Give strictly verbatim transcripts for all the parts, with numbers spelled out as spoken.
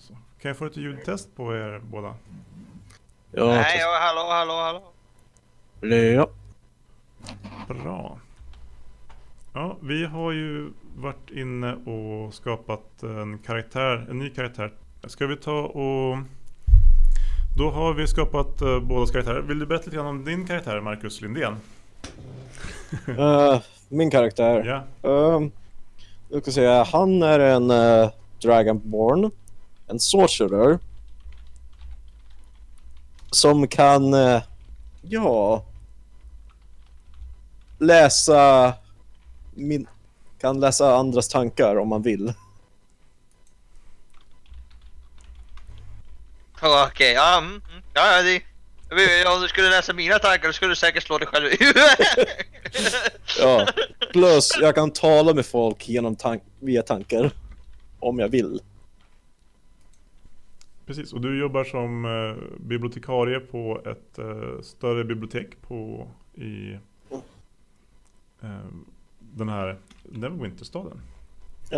Så. Kan jag få ett ljudtest på er båda? Ja, Nej, ja, hallå, hallå, hallå. Ja. Bra. Ja, vi har ju varit inne och skapat en karaktär, en ny karaktär. Ska vi ta och... Då har vi skapat uh, bådas karaktärer. Vill du berätta lite grann om din karaktär, Marcus Lindén? uh, min karaktär. Ja. Uh, jag ska säga, han är en uh, Dragonborn. En sorcerer. Som kan... Uh, ja... Läsa... Min, kan läsa andras tankar om man vill. Okej, okay, ja, mm, ja, ja, det, om du skulle läsa mina tankar så skulle du säkert slå dig själv i huvudet. Ja, plus jag kan tala med folk genom tank, via tankar om jag vill. Precis, och du jobbar som eh, bibliotekarie på ett eh, större bibliotek på i eh, den här Neverwinterstaden. Ja.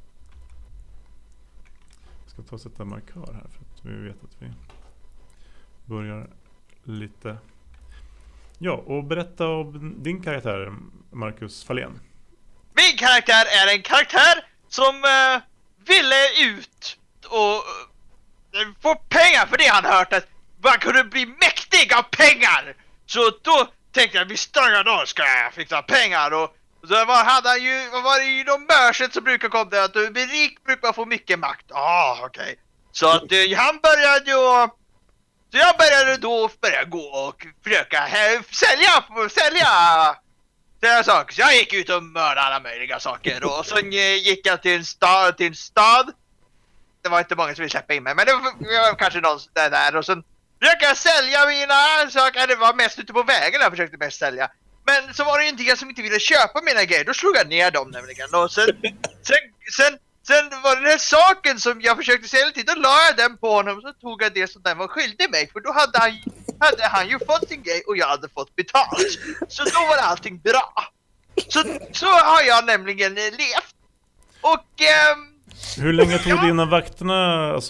Jag ska ta och sätta en markör här för att vi vet att vi börjar lite. Ja, och berätta om din karaktär, Marcus Fahlén. Min karaktär är en karaktär som uh, ville ut och uh, få pengar för det han hört att man kunde bli mäktig av pengar. Så då tänkte jag, visst då ska jag fixa pengar. Och så var, hade han ju, vad var det ju de mörset som brukar komma där, att du blir rik brukar man få mycket makt. Ah, okej. Okay. Så att uh, han började ju... Så jag började då börja gå och försöka här, sälja, sälja, sälja saker. Så jag gick ut och mördade alla möjliga saker. Och sen gick jag till en stad, till en stad. Det var inte många som ville släppa in mig, men det var, det var kanske någon där, där. Och sen försökte jag sälja mina saker. Det var mest ute på vägen jag försökte mest sälja. Men så var det ju en del som inte ville köpa mina grejer. Då slog jag ner dem nämligen. Och sen, sen, sen Sen var det den här saken som jag försökte sälja till, då la jag den på honom och så tog jag det som den var skyldig mig. För då hade han, hade han ju fått sin grej och jag hade fått betalt. Så då var allting bra. Så, så har jag nämligen levt. Och... Ehm, Hur länge tog ja. det innan vakterna, alltså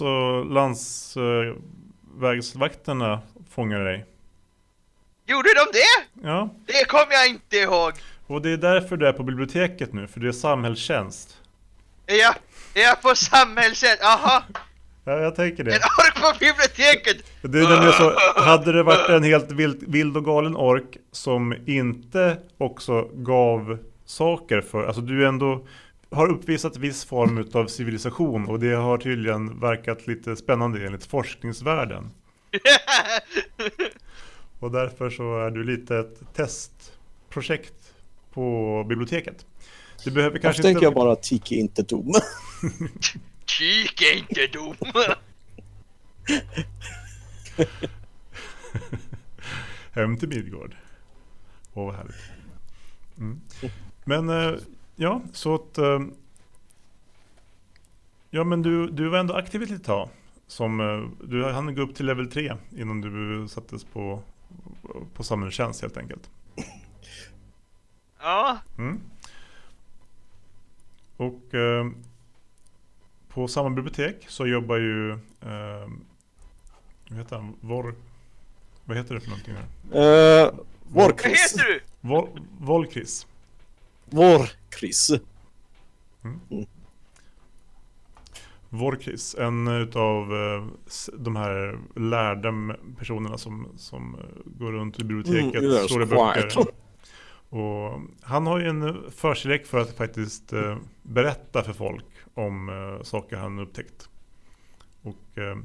landsvägsvakterna äh, fångade dig? Gjorde de det? Ja. Det kommer jag inte ihåg. Och det är därför du är på biblioteket nu, för det är samhällstjänst. Ja, jag är på samhällstjänst, aha. Ja, jag tänker det. En ork på biblioteket. Det är nämligen så, hade det varit en helt vild, vild och galen ork som inte också gav saker för, alltså du ändå har uppvisat viss form av civilisation och det har tydligen verkat lite spännande enligt forskningsvärlden. Och därför så är du lite ett testprojekt på biblioteket. Du behöver kanske inte... inte... tänker jag bara att Tiki inte dom. Tiki är inte dom. Hem till Midgård. Åh, vad härligt. Mm. Men, äh, ja, så att... Äh, ja, men du, du var ändå aktiv ett litet tag. Som, äh, du hann gå upp till level tre innan du sattes på, på samhällstjänst helt enkelt. Ja. Mm. Och eh, på samma bibliotek så jobbar ju eh, vad heter han? Vor, vad heter det för någonting här? Uh, Vad Vorkris. heter du? Vol, Volkris. Vorkris. Mm. Vorkris, en utav eh, de här lärda personerna som, som eh, går runt i biblioteket, Mm, slår i böcker. Och han har ju en förkärlek för att faktiskt eh, berätta för folk om eh, saker han upptäckt. Och eh,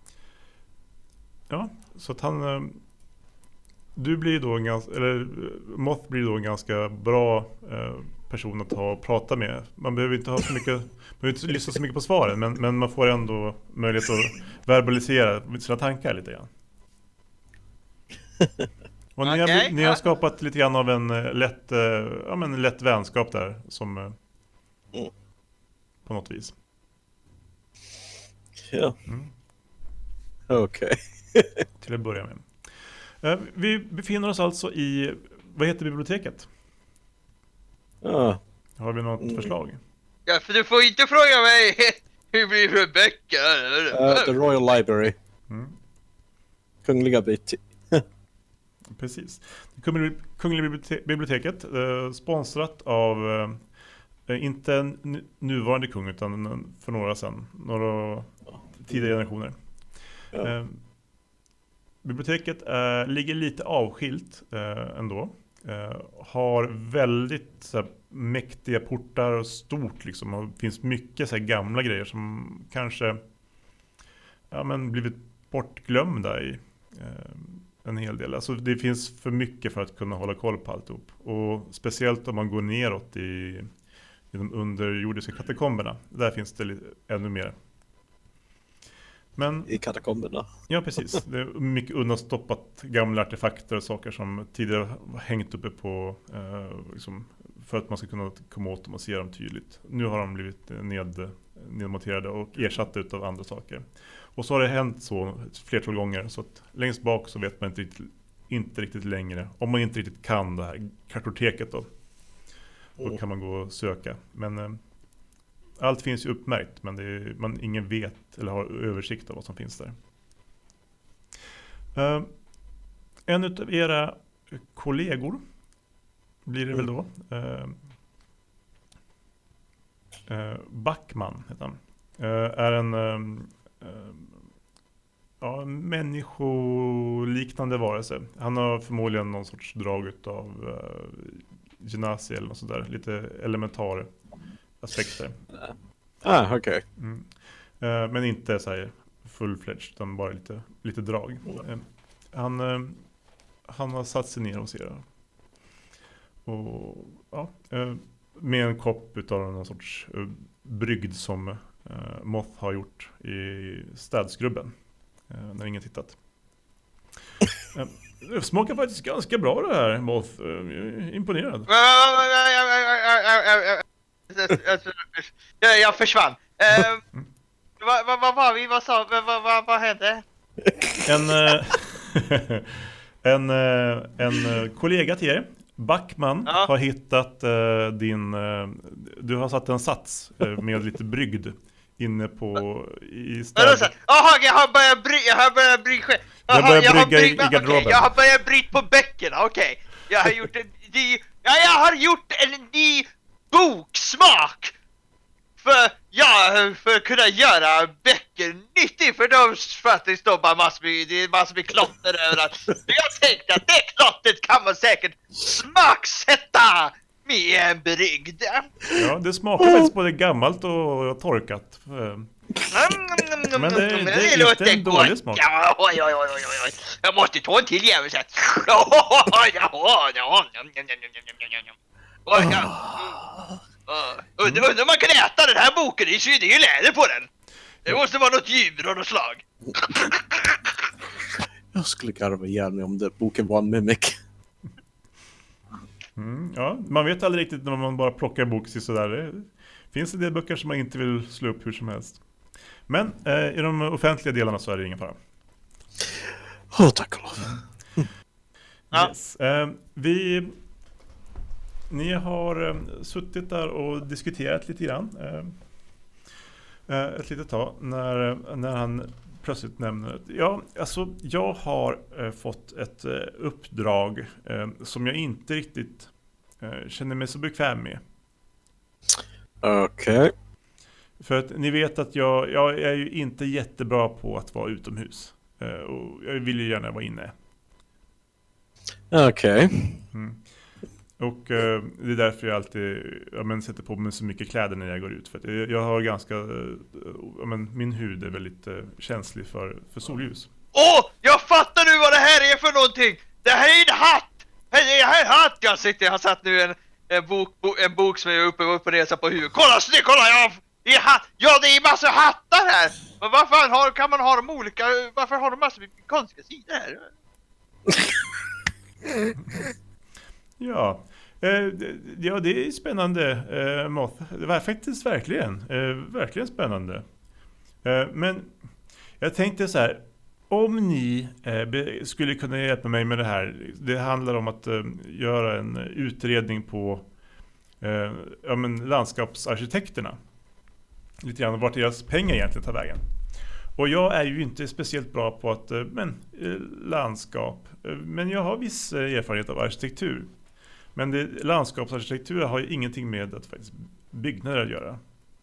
ja, så att han eh, du blir då en ganska, eller Moth blir då en ganska bra eh, person att ha och prata med. Man behöver inte ha så mycket, man behöver inte lyssna så mycket på svaren, men, men man får ändå möjlighet att verbalisera sina tankar lite grann. Och ni, Okay, har, ni har skapat lite grann av en lätt, ja, men lätt vänskap där som mm. på något vis. Ja. Mm. Okej. Okay. Till att börja med. Vi befinner oss alltså i, vad heter biblioteket? Ja. Har vi något Mm. förslag? Ja, för du får inte fråga mig Hur blir det böcker? Uh, the Royal Library. Mm. Kungliga bibliotek. Precis. Kungliga bibliotek- biblioteket eh, sponsrat av eh, inte en n- nuvarande kung utan en, för några sedan, några tidigare generationer. Ja. Eh, biblioteket eh, ligger lite avskilt eh, ändå. Eh, har väldigt så här, mäktiga portar och stort liksom, och det finns mycket så här, gamla grejer som kanske ja, men blivit bortglömda i eh, en hel del. Alltså det finns för mycket för att kunna hålla koll på alltihop. Och speciellt om man går neråt i, i de underjordiska katakomberna. Där finns det lite, ännu mer. Men, I katakomberna. ja, precis. Det är mycket undanstoppat gamla artefakter och saker som tidigare har hängt uppe på eh, liksom, för att man ska kunna komma åt dem och se dem tydligt. Nu har de blivit ned, nedmonterade och ersatta av andra saker. Och så har det hänt så ett flertal gånger, så att längst bak så vet man inte riktigt, inte riktigt längre. Om man inte riktigt kan det här kartoteket då, då kan man gå och söka. Men eh, allt finns ju uppmärkt, men det är, man, ingen vet eller har översikt av vad som finns där. Uh, en av era kollegor blir det väl då. Uh, uh, Backman heter han. Uh, är en um, uh, ja, människoliknande varelse. Han har förmodligen någon sorts drag av uh, genasi eller något sådär. Lite elementar aspekter. Ah, okej. Okay. Mm. Uh, men inte så här full-fledged, utan bara lite, lite drag. Uh, han, uh, han har satt sig ner hos er. Och, ja, uh, med en kopp utav någon sorts uh, brygd som uh, Moth har gjort i städskrubben. Uh, när ingen tittat. Uh, det smakar faktiskt ganska bra det här, Moth. Uh, imponerad. Jag, jag försvann. Uh, vad va, va var vi? Vad sa vi? Vad va, va hände? En, en, en kollega till er, Backman, ja. har hittat uh, din... Uh, du har satt en sats uh, med lite brygd inne på i städ. Jaha, jag har börjat bry, jag har börjat bry själv. Jag börjar brygga i, i garderoben. Okay, jag har börjat bryta på böckerna, okej. Okay. Jag har gjort en ny, ja, jag har gjort en ny boksmak. För, ja, för att kunna göra böcker nyttigt för dem, för att det står bara massor med, det är massor med klotter överallt. Men jag tänkte att det klottret kan man säkert smaksätta med en brygd. Ja, det smakar faktiskt både gammalt och torkat. Men det, det, det, det är inte en dålig smak. Ja, oj, oj, oj, oj. Jag måste ta en till jävel sen. Undrar undra om man kan äta den här boken, det är ju läder på den. Det måste vara något djur av något slag. Jag skulle garva ihjäl mig om det boken var en mimic. Mm, ja, man vet aldrig riktigt när man bara plockar en bok sådär. Det finns en del böcker som man inte vill slå upp hur som helst. Men eh, i de offentliga delarna så är det ingen fara. Åh, oh, tack och lov. Yes. Eh, vi... Ni har eh, suttit där och diskuterat lite grann. Eh, ett litet tag när, när han plötsligt nämner att ja, alltså jag har eh, fått ett eh, uppdrag eh, som jag inte riktigt eh, känner mig så bekväm med. Okej. Okay. För att ni vet att jag, jag är ju inte jättebra på att vara utomhus. Eh, och jag vill ju gärna vara inne. Okej. Okay. Mm. Och eh, det är därför jag alltid ja, men, sätter på mig så mycket kläder när jag går ut. För att jag, jag har ganska, eh, ja, men, min hud är väldigt eh, känslig för, för solljus. Åh, oh, jag fattar nu vad det här är för någonting! Det här är en hatt! Det här är en hatt! Jag sitter, jag har satt nu en, en, bok, bo, en bok som är uppe och uppe och resa på huvudet. Kolla, snyggt, kolla! Jag, det är hatt. Ja, det är massor hattar här! Men varför har, kan man ha dem olika? Varför har de massor med konstiga sidor här? Ja, eh, ja, det är spännande, eh, Moth. Det var faktiskt verkligen, eh, verkligen spännande. Eh, men jag tänkte så här, om ni eh, be, skulle kunna hjälpa mig med det här. Det handlar om att eh, göra en utredning på eh, ja, men landskapsarkitekterna. lite grann vart deras pengar egentligen tar vägen. Och jag är ju inte speciellt bra på att, eh, men, eh, landskap. Eh, Men jag har viss eh, erfarenhet av arkitektur. Men det, landskapsarkitektur har ju ingenting med att faktiskt byggnader att göra.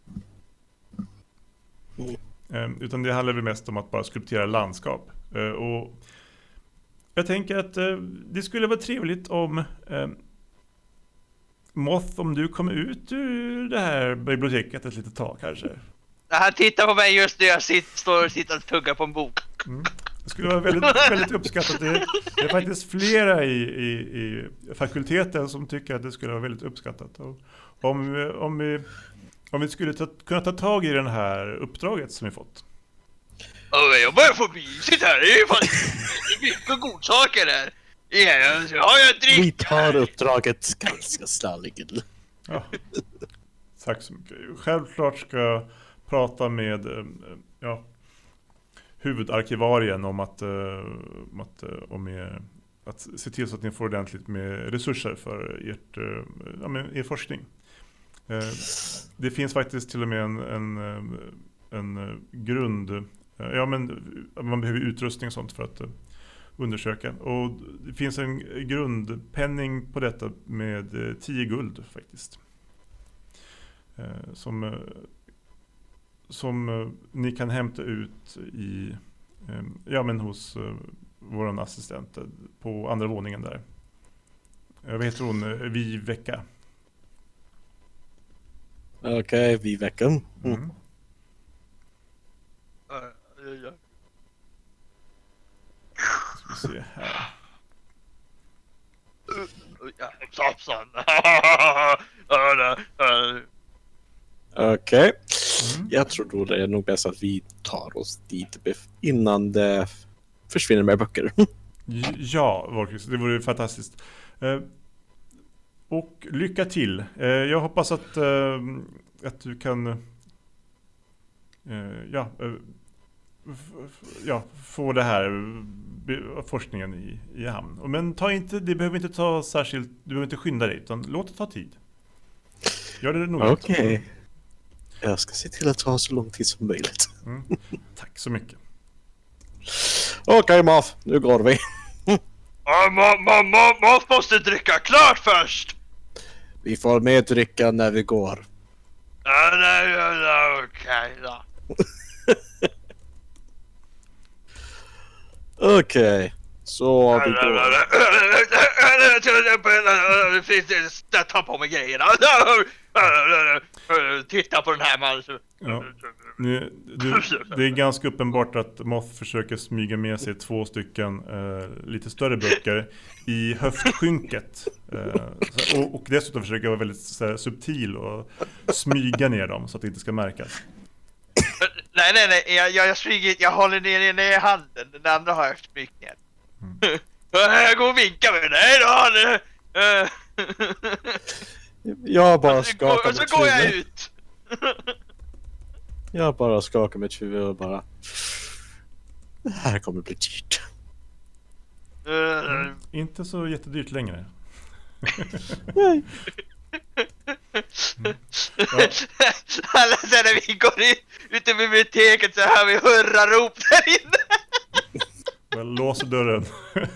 Mm. Eh, Utan det handlar väl mest om att bara skulptera landskap. Eh, Och jag tänker att eh, det skulle vara trevligt om eh, Moth, om du kommer ut ur det här biblioteket ett litet tag kanske. Han tittar på mig just när jag sitter, står och sitter och tuggar på en bok. Mm. Det skulle vara väldigt, väldigt uppskattat. Det, det är faktiskt flera i, i, i fakulteten som tycker att det skulle vara väldigt uppskattat. Och om, vi- om, vi, om vi skulle ta, kunna ta tag i det här uppdraget som vi fått. Och jag börjar få mysigt här. Det är ju faktiskt mycket godsaker där. Ja, så har jag Vi drick. tar uppdraget ganska slarvigt. Ja. Tack så mycket. Självklart ska jag prata med eh, ja, huvudarkivarien om att, eh, om att, eh, om er, att se till så att ni får ordentligt med resurser för ert, eh, ja, men er forskning. Eh, Det finns faktiskt till och med en, en, eh, en eh, grund, eh, ja men man behöver utrustning och sånt för att eh, undersöka. Och det finns en grundpenning på detta med eh, tio guld faktiskt. Eh, Som, eh, som eh, ni kan hämta ut i, eh, ja men hos eh, våran assistent eh, på andra våningen där. Eh, Vad heter hon? Eh, Viveka. Okej, vi väcker. Mm. Mm. Ska vi se här. Ja, hoppsan. Okej. Mm. Jag tror då det är nog bäst att vi tar oss dit bef- innan det försvinner med böcker. J- Ja, Vorkis, det vore fantastiskt. Eh, Och lycka till. Eh, Jag hoppas att, eh, att du kan eh, ja, eh, f- f- ja, få det här eh, be- forskningen i, i hamn. Och Men ta inte, det behöver inte ta särskilt, du behöver inte skynda dig, utan låt det ta tid. Gör det nog. Okej. Jag ska se till att ta så lång tid som möjligt. Mm. Tack så mycket. Okej, Maf. Nu går vi. Man måste dricka klart först. Vi får mer dricka när vi går. Ja, nej, ja, ja, okej då. Okej. Så vi går. Jag tar på mig grejerna. Titta på den här mannen. Ja. Nu, du, det är ganska uppenbart att Moth försöker smyga med sig två stycken eh, lite större böcker i höftskynket. Eh, så, och, och dessutom försöker vara väldigt så här, subtil och smyga ner dem så att det inte ska märkas. Nej, nej, nej. Jag, jag, jag, smyger, jag håller ner den i handen. Den andra har jag smygt ner. Mm. Jag går och vinkar med dig då. Jag bara Och så, skakar går, och så mitt går jag huvud. ut. Jag bara skakar mitt huvud och bara... Det här kommer bli dyrt. Mm. Inte så jättedyrt längre. Nej. Ja. Alla sen när vi går ut, ut i biblioteket så hör vi hurrarop där inne. Jag låser dörren.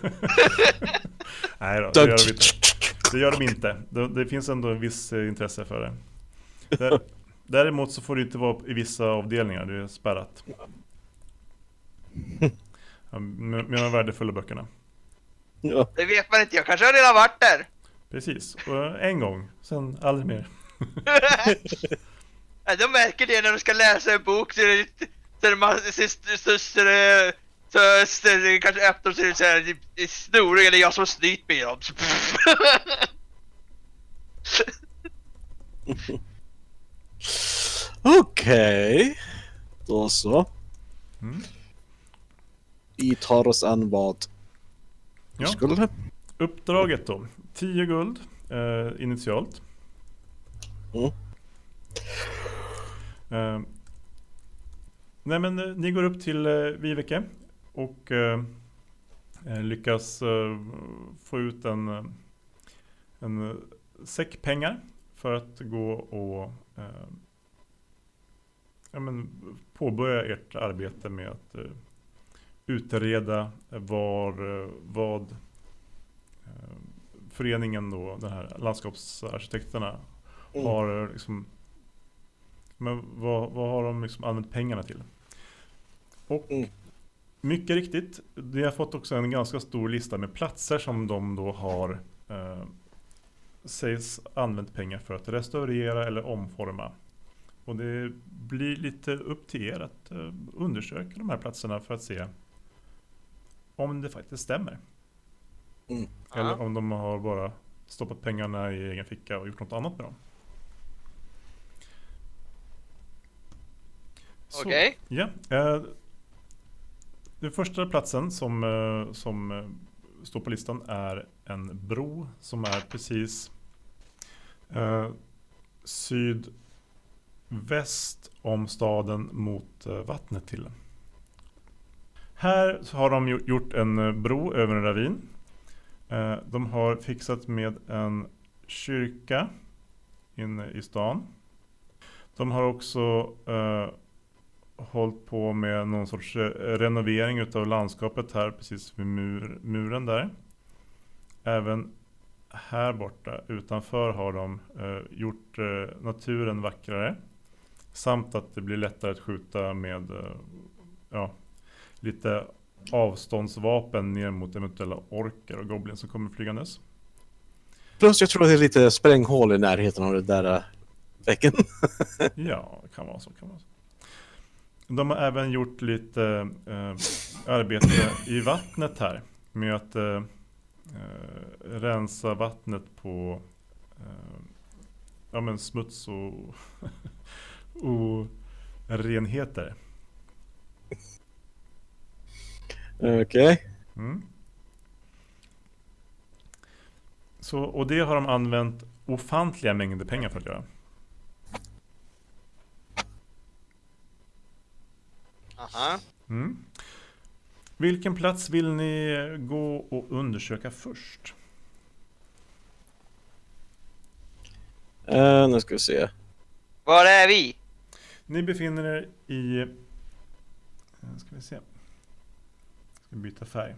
Nej då, det gör de inte. Det gör de inte. Det, det finns ändå en viss eh, intresse för det. Där, däremot så får det inte vara i vissa avdelningar. Det är spärrat. Ja, med, med de värdefulla böckerna. Ja. Det vet man inte, jag kanske har redan varit där. Precis. Och en gång. Sen aldrig mer. Ja, de märker det när de ska läsa en bok. Så är det, så är det, man, så, så, så, så, så, så det kanske öppnar sig så här i snorig eller jag som har snytt med dem. Så, Okej. Då så. Mm. Vi tar oss an vad Ja. skulle. Uppdraget då. tio guld eh, initialt. Mm. Eh, nej men eh, ni går upp till eh, Viveke och eh, eh, lyckas eh, få ut en, eh, en eh, säck pengar för att gå och eh, ja, men, påbörja ert arbete med att uh, utreda var, uh, vad uh, föreningen då, den här landskapsarkitekterna mm. har liksom, men vad, vad har de liksom använt pengarna till? Och mm. mycket riktigt, vi har fått också en ganska stor lista med platser som de då har uh, sägs använt pengar för att restaurera eller omforma. Och det blir lite upp till er att uh, undersöka de här platserna för att se om det faktiskt stämmer. Mm. Eller om de har bara stoppat pengarna i egen ficka och gjort något annat med dem. Okej. Okay. Ja. Uh, den första platsen som, uh, som uh, står på listan är en bro som är precis uh, sydväst om staden mot uh, vattnet till. Här har de gjort en bro över en ravin. Uh, de har fixat med en kyrka inne i stan. De har också uh, hållit på med någon sorts renovering utav landskapet här precis vid mur, muren där. Även här borta utanför har de uh, gjort uh, naturen vackrare. Samt att det blir lättare att skjuta med uh, ja, lite avståndsvapen ner mot eventuella orker och goblins som kommer flygandes. Plus jag tror att det är lite spränghål i närheten av det där uh, väggen. Ja, det kan vara så, kan vara så. De har även gjort lite uh, arbete i vattnet här med att uh, Uh, rensa vattnet på uh, ja, men smuts och, och renheter. Okej. Okay. Mm. Så, och det har de använt ofantliga mängder pengar för att göra. Aha. Mm. Vilken plats vill ni gå och undersöka först? Uh, nu ska vi se. Var är vi? Ni befinner er i... Ska vi se. Ska byta färg.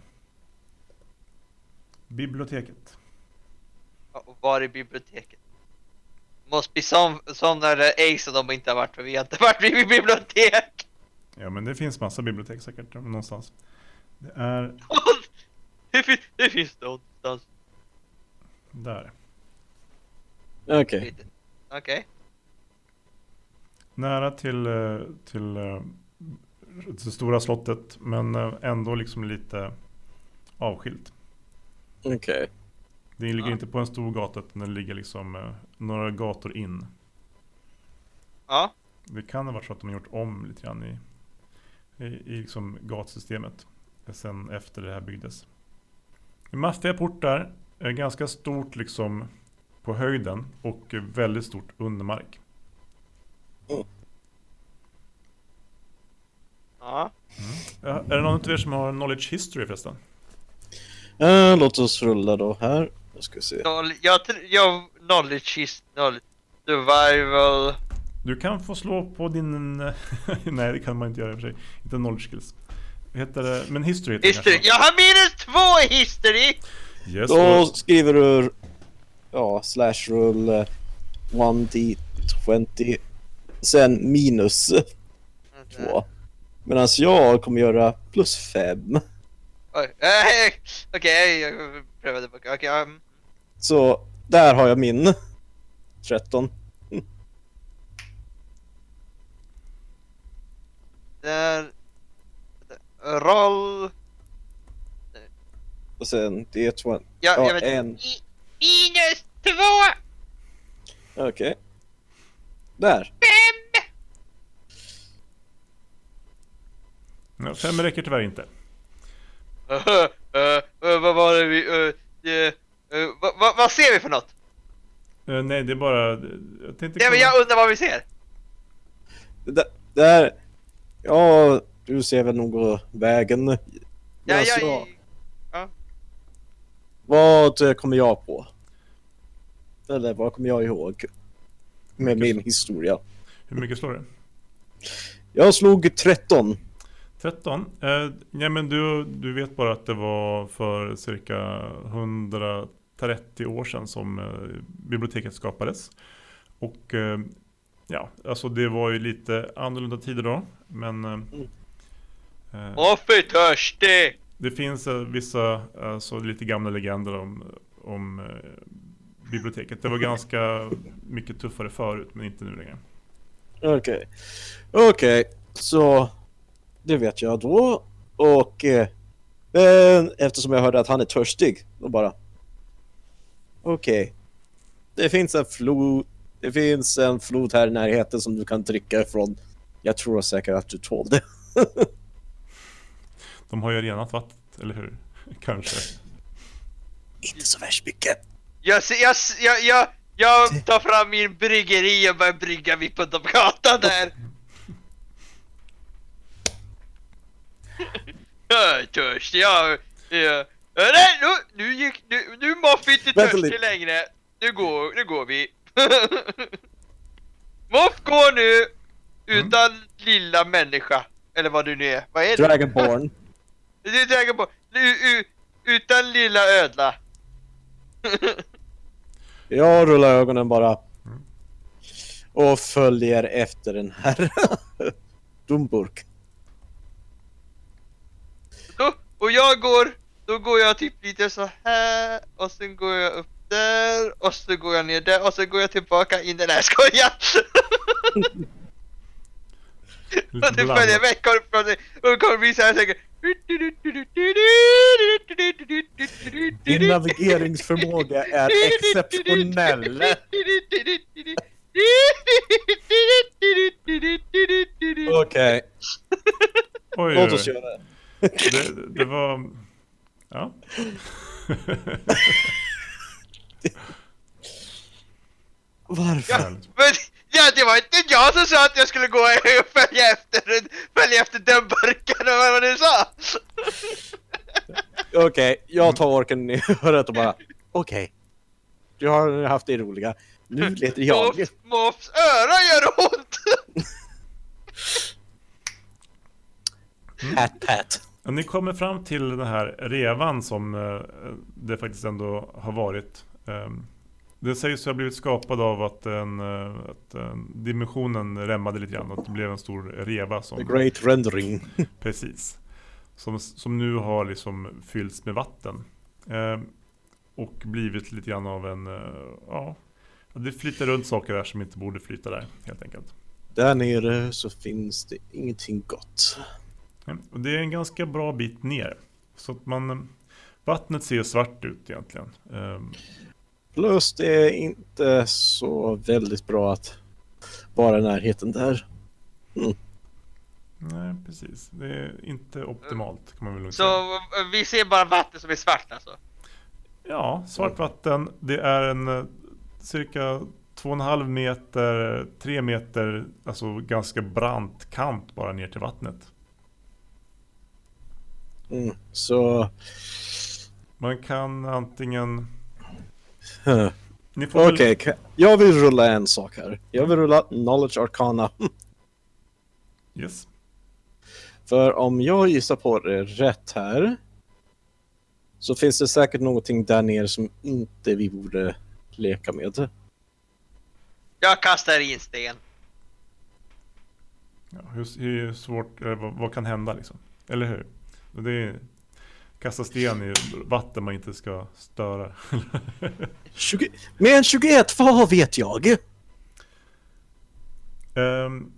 Biblioteket. Och var är biblioteket? Måste bli som, som när Ace och de inte har varit, för vi har inte varit vid bibliotek. Ja, men det finns massa bibliotek säkert någonstans. Det är... det, finns, det finns någonstans. Där. Okej. Okay. Okej. Okay. Nära till, till det stora slottet, men ändå liksom lite avskilt. Okej. Okay. Det ligger ja. inte på en stor gata, utan det ligger liksom några gator in. Ja. Det kan ha varit så att de har gjort om lite grann i, i, i liksom gatsystemet sen efter det här byggdes. Maffiga portar är ganska stort liksom på höjden och väldigt stort under mark. Mm. Ja. Mm. Ja, är det någon av er som har knowledge history förresten? Uh, låt oss rulla då här. Jag ska se. Jag, jag, jag knowledge history, survival. Du kan få slå på din... Nej, det kan man inte göra i och för sig. Inte knowledge skills. Heter det... Men history heter history. Det jag har minus två i history! Yes, då or... skriver du... Ja, slash roll uh, one d twenty. Sen minus två. Medan jag kommer göra plus fem. Oj, äh, okej, okay, jag prövade på. Okej, okay, um. Så där har jag min tretton. Där roll och sen D tjugo. Ja, ja jag vet. En. I, minus två. Okej. Okay. Där. Fem. Ja, fem räcker tyvärr inte. Uh, uh, uh, vad var det vi... Uh, uh, uh, vad va, va ser vi för något? Uh, nej, det är bara... Jag tänkte ja, men jag undrar vad vi ser. Det där... Ja, du ser väl nog vägen. Ja, ja, alltså, ja, ja. Vad kommer jag på? Eller vad kommer jag ihåg? Med min historia. Hur mycket slår Jag slog tretton. tretton. Eh, ja, men du, du vet bara att det var för cirka hundratrettio år sedan som eh, biblioteket skapades. Och eh, ja, alltså det var ju lite annorlunda tider då. Men eh, eh, Åh, för törstig! det finns eh, vissa alltså, lite gamla legender om, om eh, biblioteket. Det var ganska mycket tuffare förut, men inte nu längre. Okej. Okay. Okej, okay. Så det vet jag då. Och eh, eftersom jag hörde att han är törstig, då bara okej. Okay. Det finns en flod. Det finns en flod här i närheten som du kan dricka ifrån. Jag tror säkert att du tål det. De har ju renat vatten, eller hur? Kanske. Inte så värst mycket. Jag, ser, jag, jag, jag, jag tar fram min bryggeri och börjar brygga vid på de gatan där. Jag är törstig, jag... jag nej, nu, nu gick... Nu, nu Moff inte törstig längre. Nu går, nu går vi. Moff går nu utan mm. lilla människa. Eller vad du nu är. Vad är det? Dragonborn. Det är Dragonborn. U, utan lilla ödla. Jag rullar ögonen bara. Och följer efter den här dumburk. Då, och jag går, då går jag typ lite så här. Och sen går jag upp där. Och så går jag ner där. Och så går jag tillbaka in den här skojan. Och det följer mig. Och kommer bli så här säkert. Din navigeringsförmåga är exceptionell. Okej. Oj, låt oss göra det. Det, det var... Ja. Varför? Ja, men, ja, det var inte jag som sa att jag skulle gå och följa efter, följa efter den burken, eller vad du sa. Okej, okay, jag tar orken i örat och bara okej. Okay. Du har haft det roliga. Nu letar jag. Moff, Moffs öra gör ont. Pat, pat. Och ni kommer fram till den här revan som uh, det faktiskt ändå har varit. Um, det sägs ha blivit skapad av att, en, uh, att uh, dimensionen rämmade lite grann och att det blev en stor reva. Som, The Great Rendering. Precis. Som, som nu har liksom fyllts med vatten. Um, och blivit lite grann av en... Uh, ja, det flyter runt saker där som inte borde flyta där, helt enkelt. Där nere så finns det ingenting gott. Och det är en ganska bra bit ner. Så att man... Vattnet ser svart ut egentligen. Um, Plus det är inte så väldigt bra att vara i närheten där. Mm. Nej, precis. Det är inte optimalt, kan man väl lugnt säga. Så vi ser bara vatten som är svart alltså? Ja, svart vatten. Det är en cirka två och en halv meter, tre meter, alltså ganska brant kant bara ner till vattnet. Mm, så... Man kan antingen... Huh. Okej, okay, väl... jag vill rulla en sak här. Jag vill rulla Knowledge Arcana. Yes. För om jag gissar på det rätt här så finns det säkert någonting där nere som inte vi borde leka med. Jag kastar in sten. Ja, hur, hur svårt, vad, vad kan hända liksom? Eller hur? Det är kasta sten i vatten man inte ska störa. tjugo, men tjugoett, vad vet jag? Um,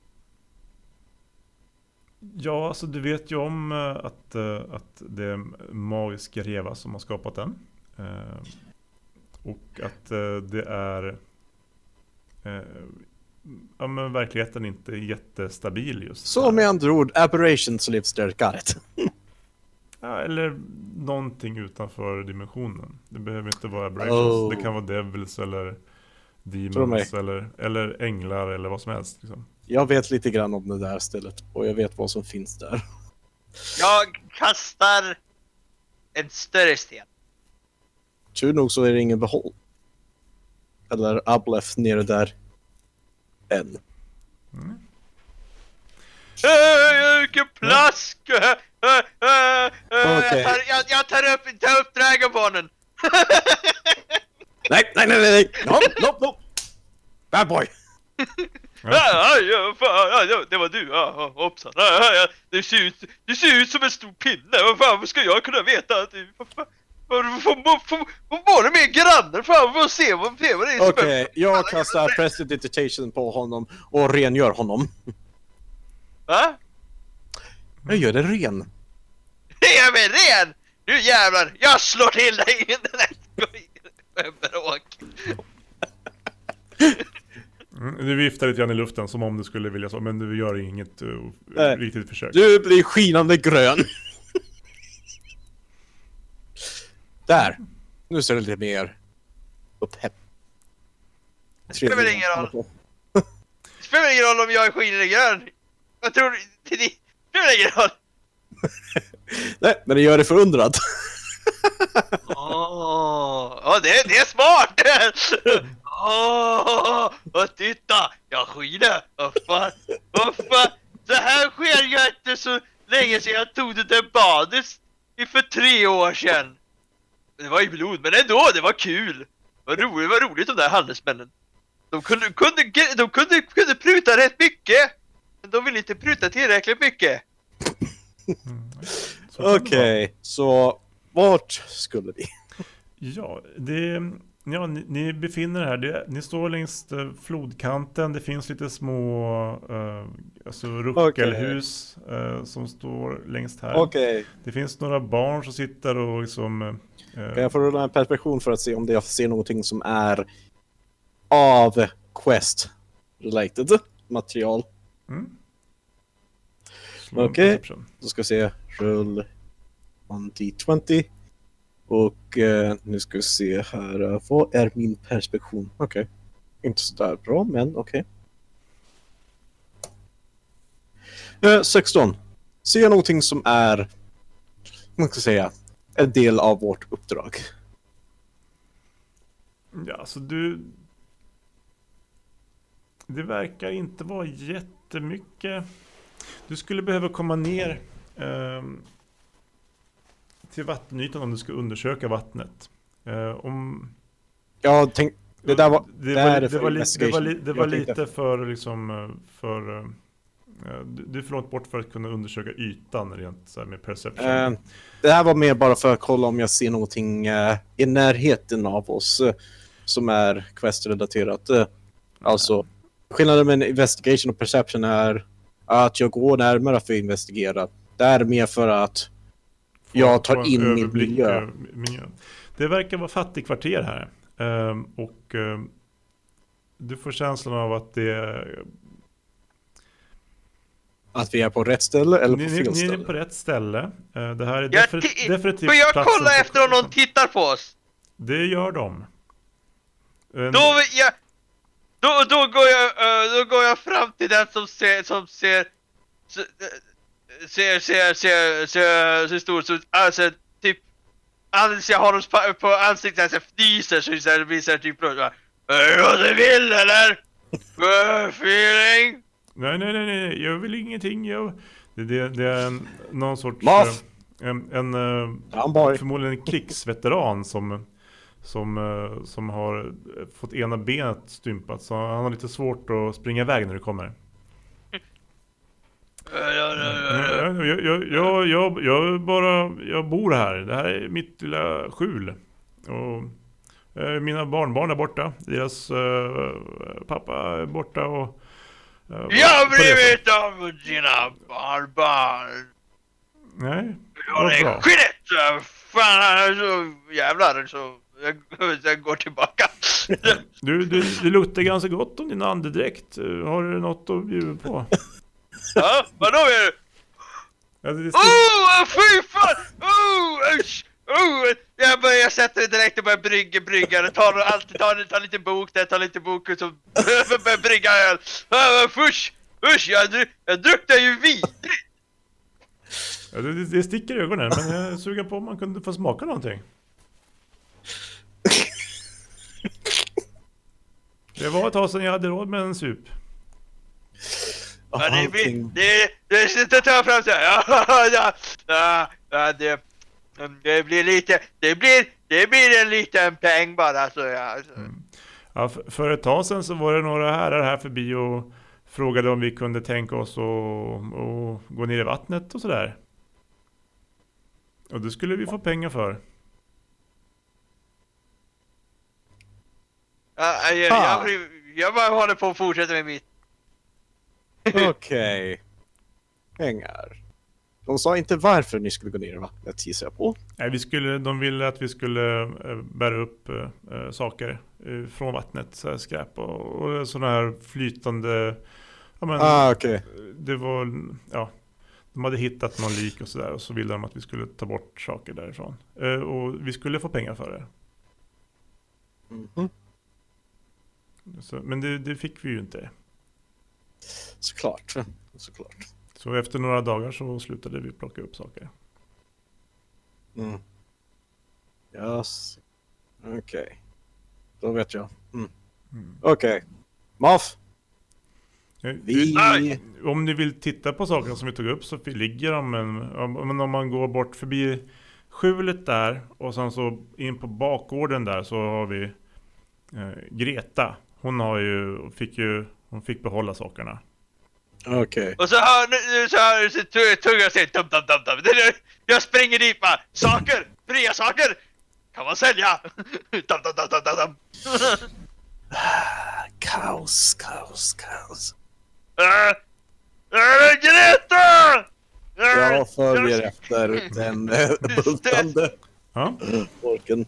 ja, alltså du vet ju om att, att det är magisk reva som har skapat den. Uh, och att uh, det är uh, ja, men verkligheten inte är jättestabil just. Så med andra ord, aberrations lives there, got it. Ja, eller någonting utanför dimensionen. Det behöver inte vara aberrations. Oh. Det kan vara devils eller demons eller, eller änglar eller vad som helst. Liksom. Jag vet lite grann om det där stället och jag vet vad som finns där. Jag kastar en större sten. Tur nog så är det ingen behåll. Eller ablef nere där. Än. Mm. Vilken plask! Okej. Jag, tar, jag, jag tar upp, tar upp Dragonbornen. Nej, nej, nej, nej. No, no, no. Bad boy. Ja, ja, fan, ja, ja, det var du, ja, ja, hoppsan. Ja, ja, ja. Det, ser ut, det ser ut som en stor pinne. Vad fan, vad ska jag kunna veta? Att du, vad fan, vad får vara med grannar? Fan, vad se vad, se vad det är som Okej, är- jag kastar prestidigitation på honom och rengör honom. Va? Jag gör det ren. Jag är ren! Nu jävlar, jag slår till dig i den här bråk. Mm, du viftar lite grann i luften som om du skulle vilja så, men du gör inget uh, Nej. riktigt försök. Du blir skinande grön. Där. Nu ser det lite mer upp pepp. Det spelar väl ingen roll. Det spelar ingen roll om jag är skinande grön. Jag tror det, det spelar ingen roll. Nej, men det gör det förundrad. Åh, oh, det, det är smart! Åh, oh, och titta! Jag skiner! Vad fan? Vad fan? Så här sker ju inte så länge sedan jag tog det där badet i för tre år sedan. Det var ju blod, men ändå, det var kul. Vad roligt, vad roligt de där handelsmännen. De kunde, kunde, de kunde, kunde pruta rätt mycket. Men de ville inte pruta tillräckligt mycket. Okej, okay, så vart skulle vi? Ja, det, ja ni, ni befinner er här. Det, ni står längs uh, flodkanten. Det finns lite små uh, alltså ruckelhus okay. uh, som står längst här. Okay. Det finns några barn som sitter och liksom... Uh, kan jag få rulla en perspektion för att se om jag ser någonting som är av quest-related material? Mm. Okej, okay. Då ska vi se. Rull ett D tjugo. Och eh, nu ska vi se här. Uh, vad är min perspektion? Okej. Okay. Inte så där bra, men okej. Okay. Uh, sexton. Ser jag någonting som är, man ska säga, en del av vårt uppdrag? Ja, så du... Det verkar inte vara jättemycket... Du skulle behöva komma ner eh, till vattenytan om du ska undersöka vattnet. Eh, om Ja, tänk det där var det där var, är det för var, li, det var, li, det var tänkte... lite för liksom för eh, du är för långt bort för att kunna undersöka ytan rent så här med perception. Eh, det här var mer bara för att kolla om jag ser någonting eh, i närheten av oss eh, som är quest-relaterat. Eh, alltså skillnaden med investigation och perception är att jag går närmare för att investigera. Det är mer för att jag tar in min miljö. miljö. Det verkar vara fattigkvarter här. Um, och um, du får känslan av att det är... Att vi är på rätt ställe eller ni, på fel ni, ställe? Ni är på rätt ställe. Uh, det här är jag definitivt, definitivt får jag platsen kolla på, efter om någon tittar på oss? Det gör de. Um, Då vill jag... Då, då, går jag, uh, då går jag fram till den som ser, som ser, ser, ser, ser, ser, ser, ser stor ut. Alltså, typ, alltså jag har dem på, på ansiktet, så jag fnyser, så det blir så här typ, vad du vill, eller? Feeling? Nej, nej, nej, nej, jag vill ingenting. Jag... Det, det, det är en, någon sorts... Muff. Uh, en, en uh, förmodligen en krigsveteran som... Som, som har fått ena benet stympat. Så han har lite svårt att springa iväg när det kommer. Jag, jag, jag, jag, jag, bara, jag bor här. Det här är mitt lilla skjul. Och mina barnbarn är borta. Deras uh, pappa är borta. Och, uh, jag bryr mig inte om dina barnbarn. Nej, vad bra. Skit! Fan, så jävlar så... Jag, jag går tillbaka. Du, du, du luktar ganska gott om din andedräkt. Har du något att bjuda på? Ja, vadå är det? Ja, det är oh, fy fan! Oh, usch! Oh, jag börjar sätta det direkt och börjar brygga, brygga. Tar alltid tar, tar lite bok där, tar lite bok och så börjar brygga öl. Oh, usch! Usch, jag, jag drucknar ju vidrigt. Ja, det, det sticker i ögonen, men jag suger på om man kunde få smaka någonting. Det var ett tag sedan jag hade råd med en sup. Ja, det blir... Allting. Det, det, det tar jag fram så här. Ja, ja, ja, ja, det, det blir lite... Det blir, det blir en liten peng bara, så ja. Så. Mm. Ja, för, för ett tag sedan så var det några herrar här förbi och frågade om vi kunde tänka oss att och gå ner i vattnet och sådär. Och det skulle vi få pengar för. Ja, jag, jag, jag, jag bara håller på att fortsätta med mitt. Okej. Okay. Pengar. De sa inte varför ni skulle gå ner i vattnet, gissar jag på. Nej, vi skulle, de ville att vi skulle äh, bära upp äh, saker äh, från vattnet, så här, skräp och, och sådana här flytande... Ja, men, ah, okej. Okay. Det var... Ja, de hade hittat någon lik och sådär, och så ville de att vi skulle ta bort saker därifrån. Äh, och vi skulle få pengar för det. Mm-hmm. Så, men det, det fick vi ju inte. Såklart. Såklart. Så efter några dagar så slutade vi plocka upp saker. Mm. Yes. Okej. Okay. Då vet jag. Mm. Mm. Okej. Okay. Maf. Vi... Om ni vill titta på sakerna som vi tog upp så ligger de, men om, om man går bort förbi skjulet där och sen så in på bakgården där så har vi eh, Greta. Hon har ju, fick ju, hon fick behålla sakerna. Okej. Okay. Och så har nu så har du tunga sig dum dum dum dum. Jag springer dit bara. Saker, fria saker kan man sälja. Dum dum dum dum dum. Kaos, kaos, kaos. Äh, äh, Greta! Äh, jag följer jag... efter den bultande ja? orken.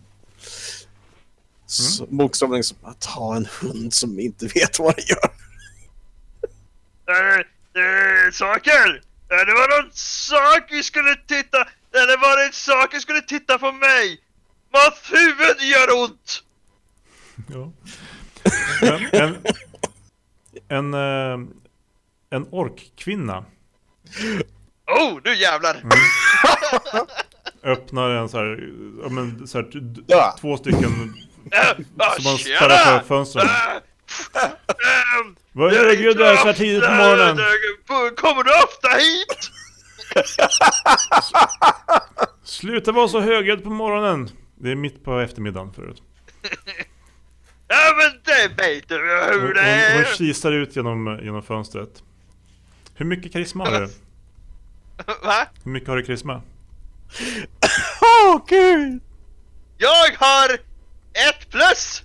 Mm. Bokstavligen som att ha en hund som inte vet vad den gör. Äh, äh, saker! Äh, det var någon sak vi skulle titta... Eller var det en sak vi skulle titta på mig? Vad huvud gör ont! Ja. En, en, en, en, en orkkvinna. Oh, nu jävlar! Mm. Öppnar en så här, ja, men, så här d- ja. två stycken äh, som man spärrar på fönstren. Äh, äh, Vad är det gud där så här tidigt på morgonen? Kommer du ofta hit? Sluta vara så högljudd på morgonen. Det är mitt på eftermiddagen förut. Ja, men det vet du hur det är. Hon, hon, hon kisar ut genom, genom fönstret. Hur mycket karisma har du? Va? Hur mycket har du karisma? Åh, oh, gud! Jag har ett plus!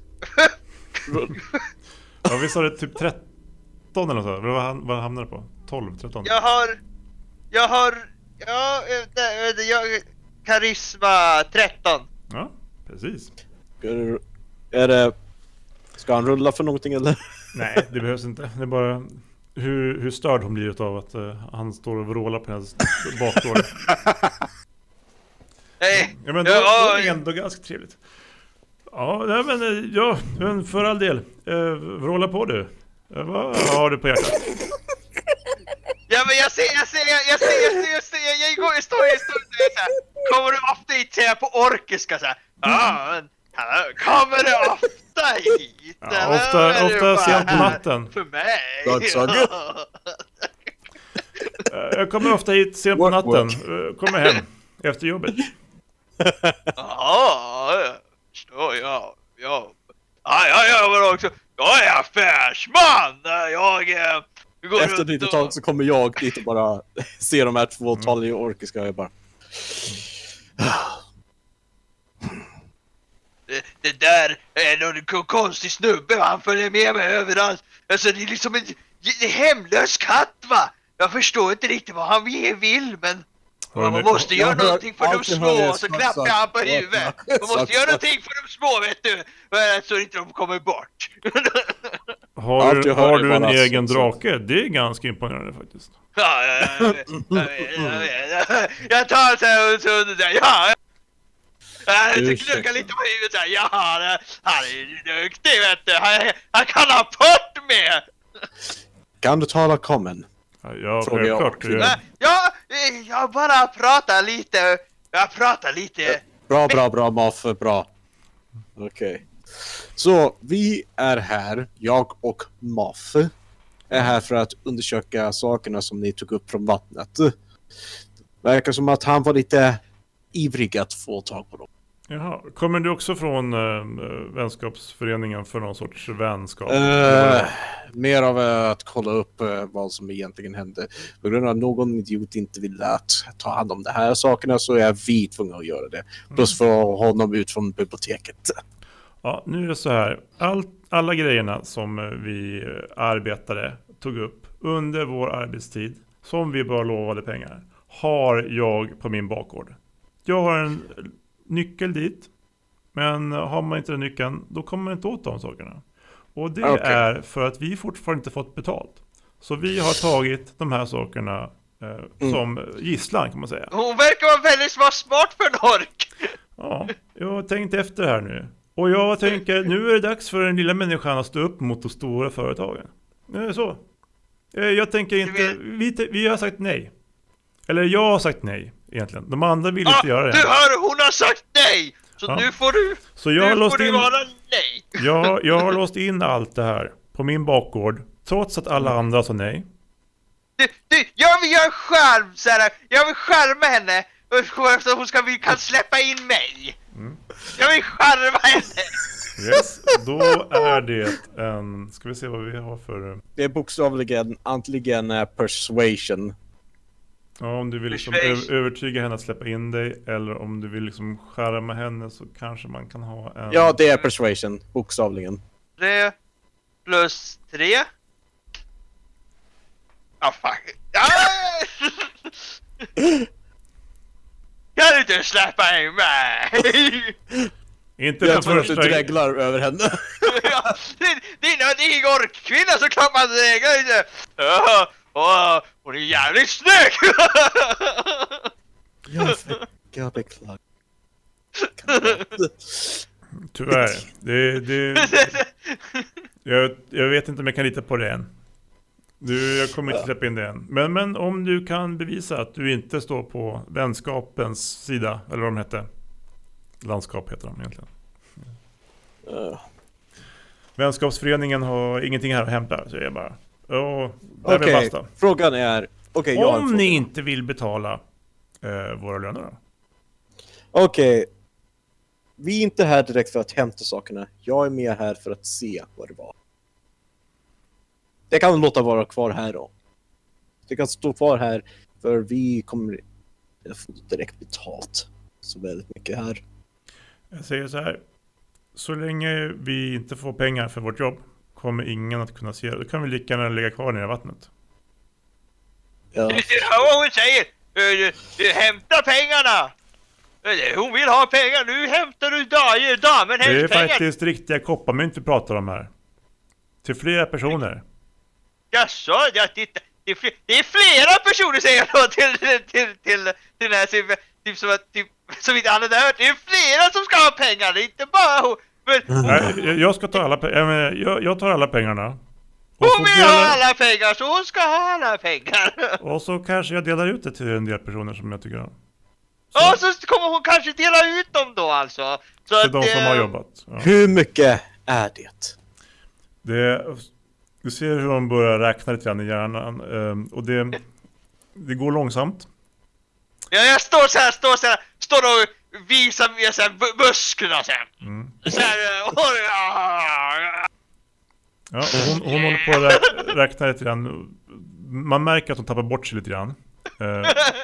Ja, vi sa det typ tretton eller så. Vad, vad hamnar det på? tolv, tretton? Jag har... Jag har... Ja, det, jag... Karisma tretton. Ja, precis. Är det... Ska han rulla för någonting eller? Nej, det behövs inte. Det är bara hur, hur störd hon blir av att uh, han står och vrålar på hennes bakgård. Nej. Ja, men då, då är det ändå ganska trevligt. Ja, nej, men, ja, men för all del. Uh, vråla på du. Uh, vad har du på hjärtat? Ja, men jag ser, jag ser, jag ser, jag ser, jag ser, jag går, jag står, jag står, så här. Kommer du ofta hit, säger jag på orkiska så här. Ja, men, kommer du ofta hit? Ja, ofta, ofta sent på natten. För mig. Jag kommer ofta hit sent på natten. Kommer hem efter jobbet. Ja, jag förstår jag. Ja, ja, jag var också. Jag är affärsman. Jag går efter ett litet tag så kommer jag dit och bara se de här två mm. talliga orkiska och jag bara... Det, det där är någon konstig snubbe, han följer med mig överallt. Alltså det är liksom en, en hemlös katt, va? Jag förstår inte riktigt vad han vill, men man ni, måste göra någonting för de små, och så snack, klappar han på huvudet. Man måste snack, göra någonting för de små, vet du, så inte de kommer bort. Har du, har du en egen drake? Det är ganska imponerande faktiskt. Ja, jag vet, jag vet, jag vet. Jag tar så här och så där, ja. Jag knuckar lite på huvudet såhär, ja, han är duktig, vet du. Han, han kan ha port med. Kan du tala common? Ja, ja självklart. Ja, ja, jag bara pratar lite. Jag pratar lite. Bra, bra, bra, Maf, bra. Okej. Okay. Så, vi är här, jag och Maf. är här för att undersöka sakerna som ni tog upp från vattnet. Verkar som att han var lite ivrig att få tag på dem. Jaha, kommer du också från äh, vänskapsföreningen för någon sorts vänskap? Uh, mer av uh, att kolla upp uh, vad som egentligen hände. På grund av att någon idiot inte ville att ta hand om de här sakerna så är vi tvungna att göra det. Plus för att ha honom ut från biblioteket. Ja, nu är det så här. All, alla grejerna som vi arbetare tog upp under vår arbetstid, som vi bara lovade pengar, har jag på min bakgård. Jag har en nyckel dit, men har man inte den nyckeln, då kommer man inte åt de sakerna. Och det okay. är för att vi fortfarande inte fått betalt. Så vi har tagit de här sakerna eh, mm. som gisslan, kan man säga. Hon verkar vara väldigt smart för en ork. Ja, jag har tänkt efter här nu. Och jag tänker, nu är det dags för den lilla människan att stå upp mot de stora företagen. Det är så. Jag tänker inte, vi, vi har sagt nej. Eller jag har sagt nej, egentligen. De andra vill ah, inte göra det. Du hör, hon har sagt nej! Så ja. nu får du, så jag nu har får låst du in, vara nej. jag, jag har låst in allt det här på min bakgård, trots att alla andra sa nej. Du, du, jag vill göra en skärm, så här. Jag vill skärma henne så hon ska, vi kan släppa in mig. Mm. Jag vill skärma henne. Yes, då är det en... Ska vi se vad vi har för... Det är bokstavligen antingen uh, persuasion. Ja, om du vill liksom ö- övertyga henne att släppa in dig, eller om du vill liksom skärma henne, så kanske man kan ha en... Ja, det är persuasion, bokstavligen. Tre plus tre. Ah, fuck. Ah! Kan du inte släppa in mig? Inte jag tror första... att du dreglar över henne. Ja, din är orkkvinna, så klart man dreglar inte. Ja, åh, hon är jävligt snygg. Jag fick beklaga. Tyvärr. Det, det, jag, jag vet inte om jag kan lita på det än. Du, jag kommer inte släppa in det än. Men, men om du kan bevisa att du inte står på vänskapens sida, eller vad de hette. Landskap heter de egentligen. Uh. Vänskapsföreningen har ingenting här att hämta, så jag bara... Okej, okay. Frågan är... Okay, om ni inte vill betala eh, våra löner då? Okej. Okay. Vi är inte här direkt för att hämta sakerna. Jag är mer här för att se vad det var. Det kan låta vara kvar här då. Det kan stå kvar här, för vi kommer få direkt betalt så väldigt mycket här. Jag säger så här. Så länge vi inte får pengar för vårt jobb kommer ingen att kunna se det. Då kan vi lika gärna lägga kvar ner i vattnet. Ja. Du hör vad hon säger. Du, du hämtar pengarna. Hon vill ha pengar. Nu hämtar du damer, damen pengar. Det är pengar. faktiskt riktiga kopparmynt vi pratar om här. Till flera personer. Jaså, ja, titta. Det är, fler, det är flera personer, säger jag då till, till, till, till, till den här typ, typ som att typ, som inte alla hört. Det är flera som ska ha pengar, det är inte bara hon. Men, nej, jag ska ta alla pengar. Jag, jag tar alla pengarna. Och hon vill delar... ha alla pengar, så hon ska ha alla pengar. Och så kanske jag delar ut det till en del personer som jag tycker om. Så. Och så kommer hon kanske dela ut dem då alltså. Så till att, de som eh... har jobbat. Ja. Hur mycket är det? Det... Du ser hur de börjar räkna lite grann i hjärnan. Och det, det går långsamt. Ja, jag står så här, står så här, står och visar mig så här musklerna så här. Mm. Så här, och, ja, hon, hon håller på att rä- räkna lite grann. Man märker att hon tappar bort sig lite grann. Mm.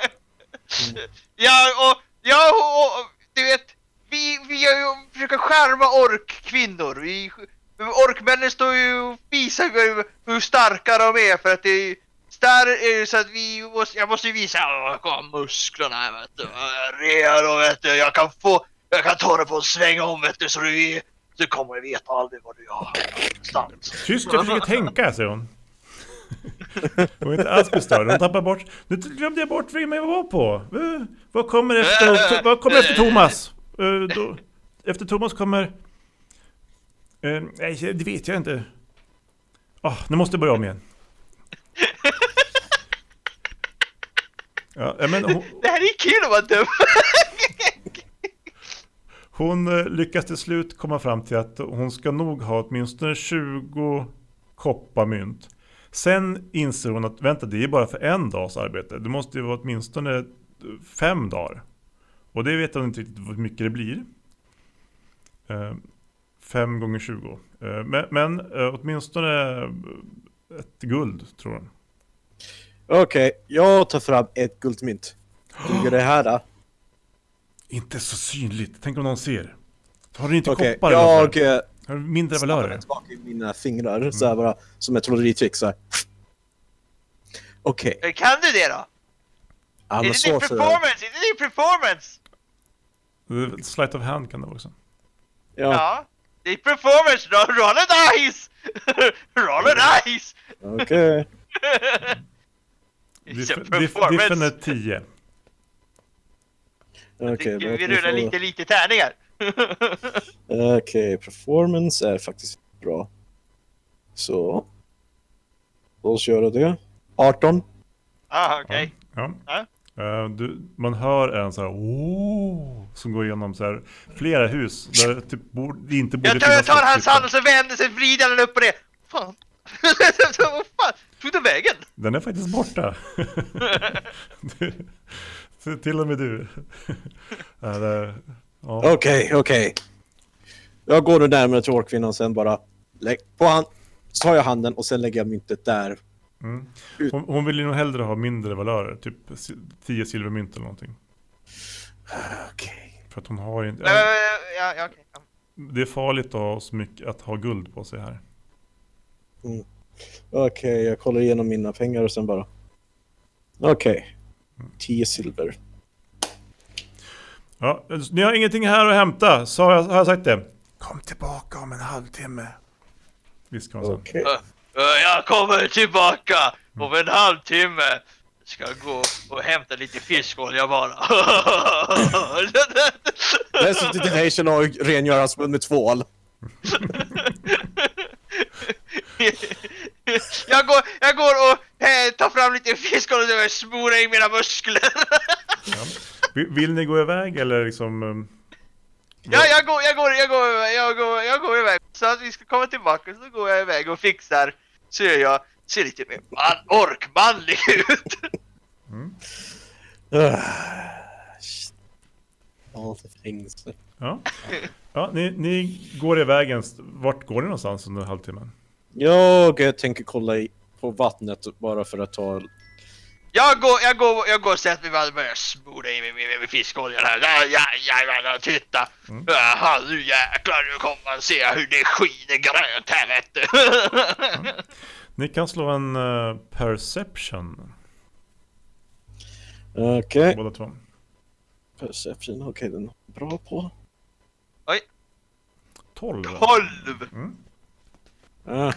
Ja, och, ja, och, och du vet, vi, vi försöker skärma orkkvinnor. Vi... Orkmännen står ju och visar hur starka de är, för att det är där är det så att vi måste, jag måste visa åh, musklerna här, vet du. Redo, vet du. Jag kan få, jag kan ta det på en sväng om, vet du, så du, du kommer veta aldrig vad du gör någonstans. Tyst, jag försöker tänka, säger hon. Hon är inte alls bestörd, hon tappar bort. Nu glömde jag bort vilken jag var på. Vad kommer efter, vad kommer efter Thomas? Då, efter Thomas kommer... Uh, nej, det vet jag inte. Oh, nu måste jag börja om igen. Ja, men hon, det här är kul att vara dum. Hon uh, lyckas till slut komma fram till att hon ska nog ha åtminstone tjugo kopparmynt. Sen inser hon att vänta, det är bara för en dags arbete. Det måste ju vara åtminstone fem dagar. Och det vet hon inte riktigt hur mycket det blir. Eh, fem gånger tjugo. Eh, men men eh, åtminstone ett guld, tror hon. Okej, okay, jag tar fram ett guldmynt. Duger det här då? Inte så synligt. Tänk om någon ser. Har du inte Okej, koppar? jag... Eller har du mindre valörer? Tillbaka i mina fingrar, mm. så här bara, som ett trolleritrick så här. Okej. Okay. Kan du det då? Ja, är det din performance? Är det din performance? Sleight of hand kan det också. Ja. Ja. Det är performance. Roll a dice! Roll a dice! Okej. Diffen är tio. Okej, okay, vi rullar lite, lite tärningar. Okej, okay, performance är faktiskt bra. Så. Låt oss göra det. arton. Ah, okej. Okay. Ja. ja. Uh, du, man hör en så här oh, som går igenom så här flera hus där typ bord, inte borde jag tar, jag tar hans hand och så vänder sig, vrider den upp på det. Fan. Vad fan? Tog den vägen? Den är faktiskt borta. du, till och med du. Okej, okej. Okay, okay. Jag går nu närmare till orkvinnan och sen bara lägg på hand. Så tar jag handen och sen lägger jag myntet där. Mm. Hon, hon vill ju nog hellre ha mindre valörer, typ tio silvermynt eller någonting. Okej. Okay. För att hon har ju inte... Uh, ja, ja, okay. Det är farligt att ha så mycket att ha guld på sig här. Mm. Okej, okay, jag kollar igenom mina pengar och sen bara... Okej. Okay. tio silver. Ja, ni har ingenting här att hämta, så har jag, har jag sagt det. Kom tillbaka om en halvtimme. Visst kan man säga. Okay. Jag kommer tillbaka om en halvtimme. Ska gå och hämta lite fiskolja bara. Destination och rengöras med tvål. jag, går, jag går och eh, tar fram lite fiskolja och smorar i mina muskler. Ja. Vill, vill ni gå iväg eller liksom... Um, ja, jag går, jag går, jag går, jag går, jag går iväg. Så att vi ska komma tillbaka så går jag iväg och fixar. Så jag ser lite mer man, orkmanlig ut. Mm. All the things. Ja, ja ni, ni går iväg en... Vart går ni någonstans under halvtimmen? Jag tänker kolla i, på vattnet bara för att ta... Jag går, jag går, jag går och sätter mig och börjar smora i mig med, med fiskoljan här. Ja, ja, ja, ja, titta. Mm. Jaha, nu jäklar, nu kommer man se hur det skiner grönt här, vet du. Ja. Ni kan slå en uh, perception. Okej. Okay. Båda två. Perception, okej, okay, den är bra på. Oj. tolv. tolv! Mm. Ah.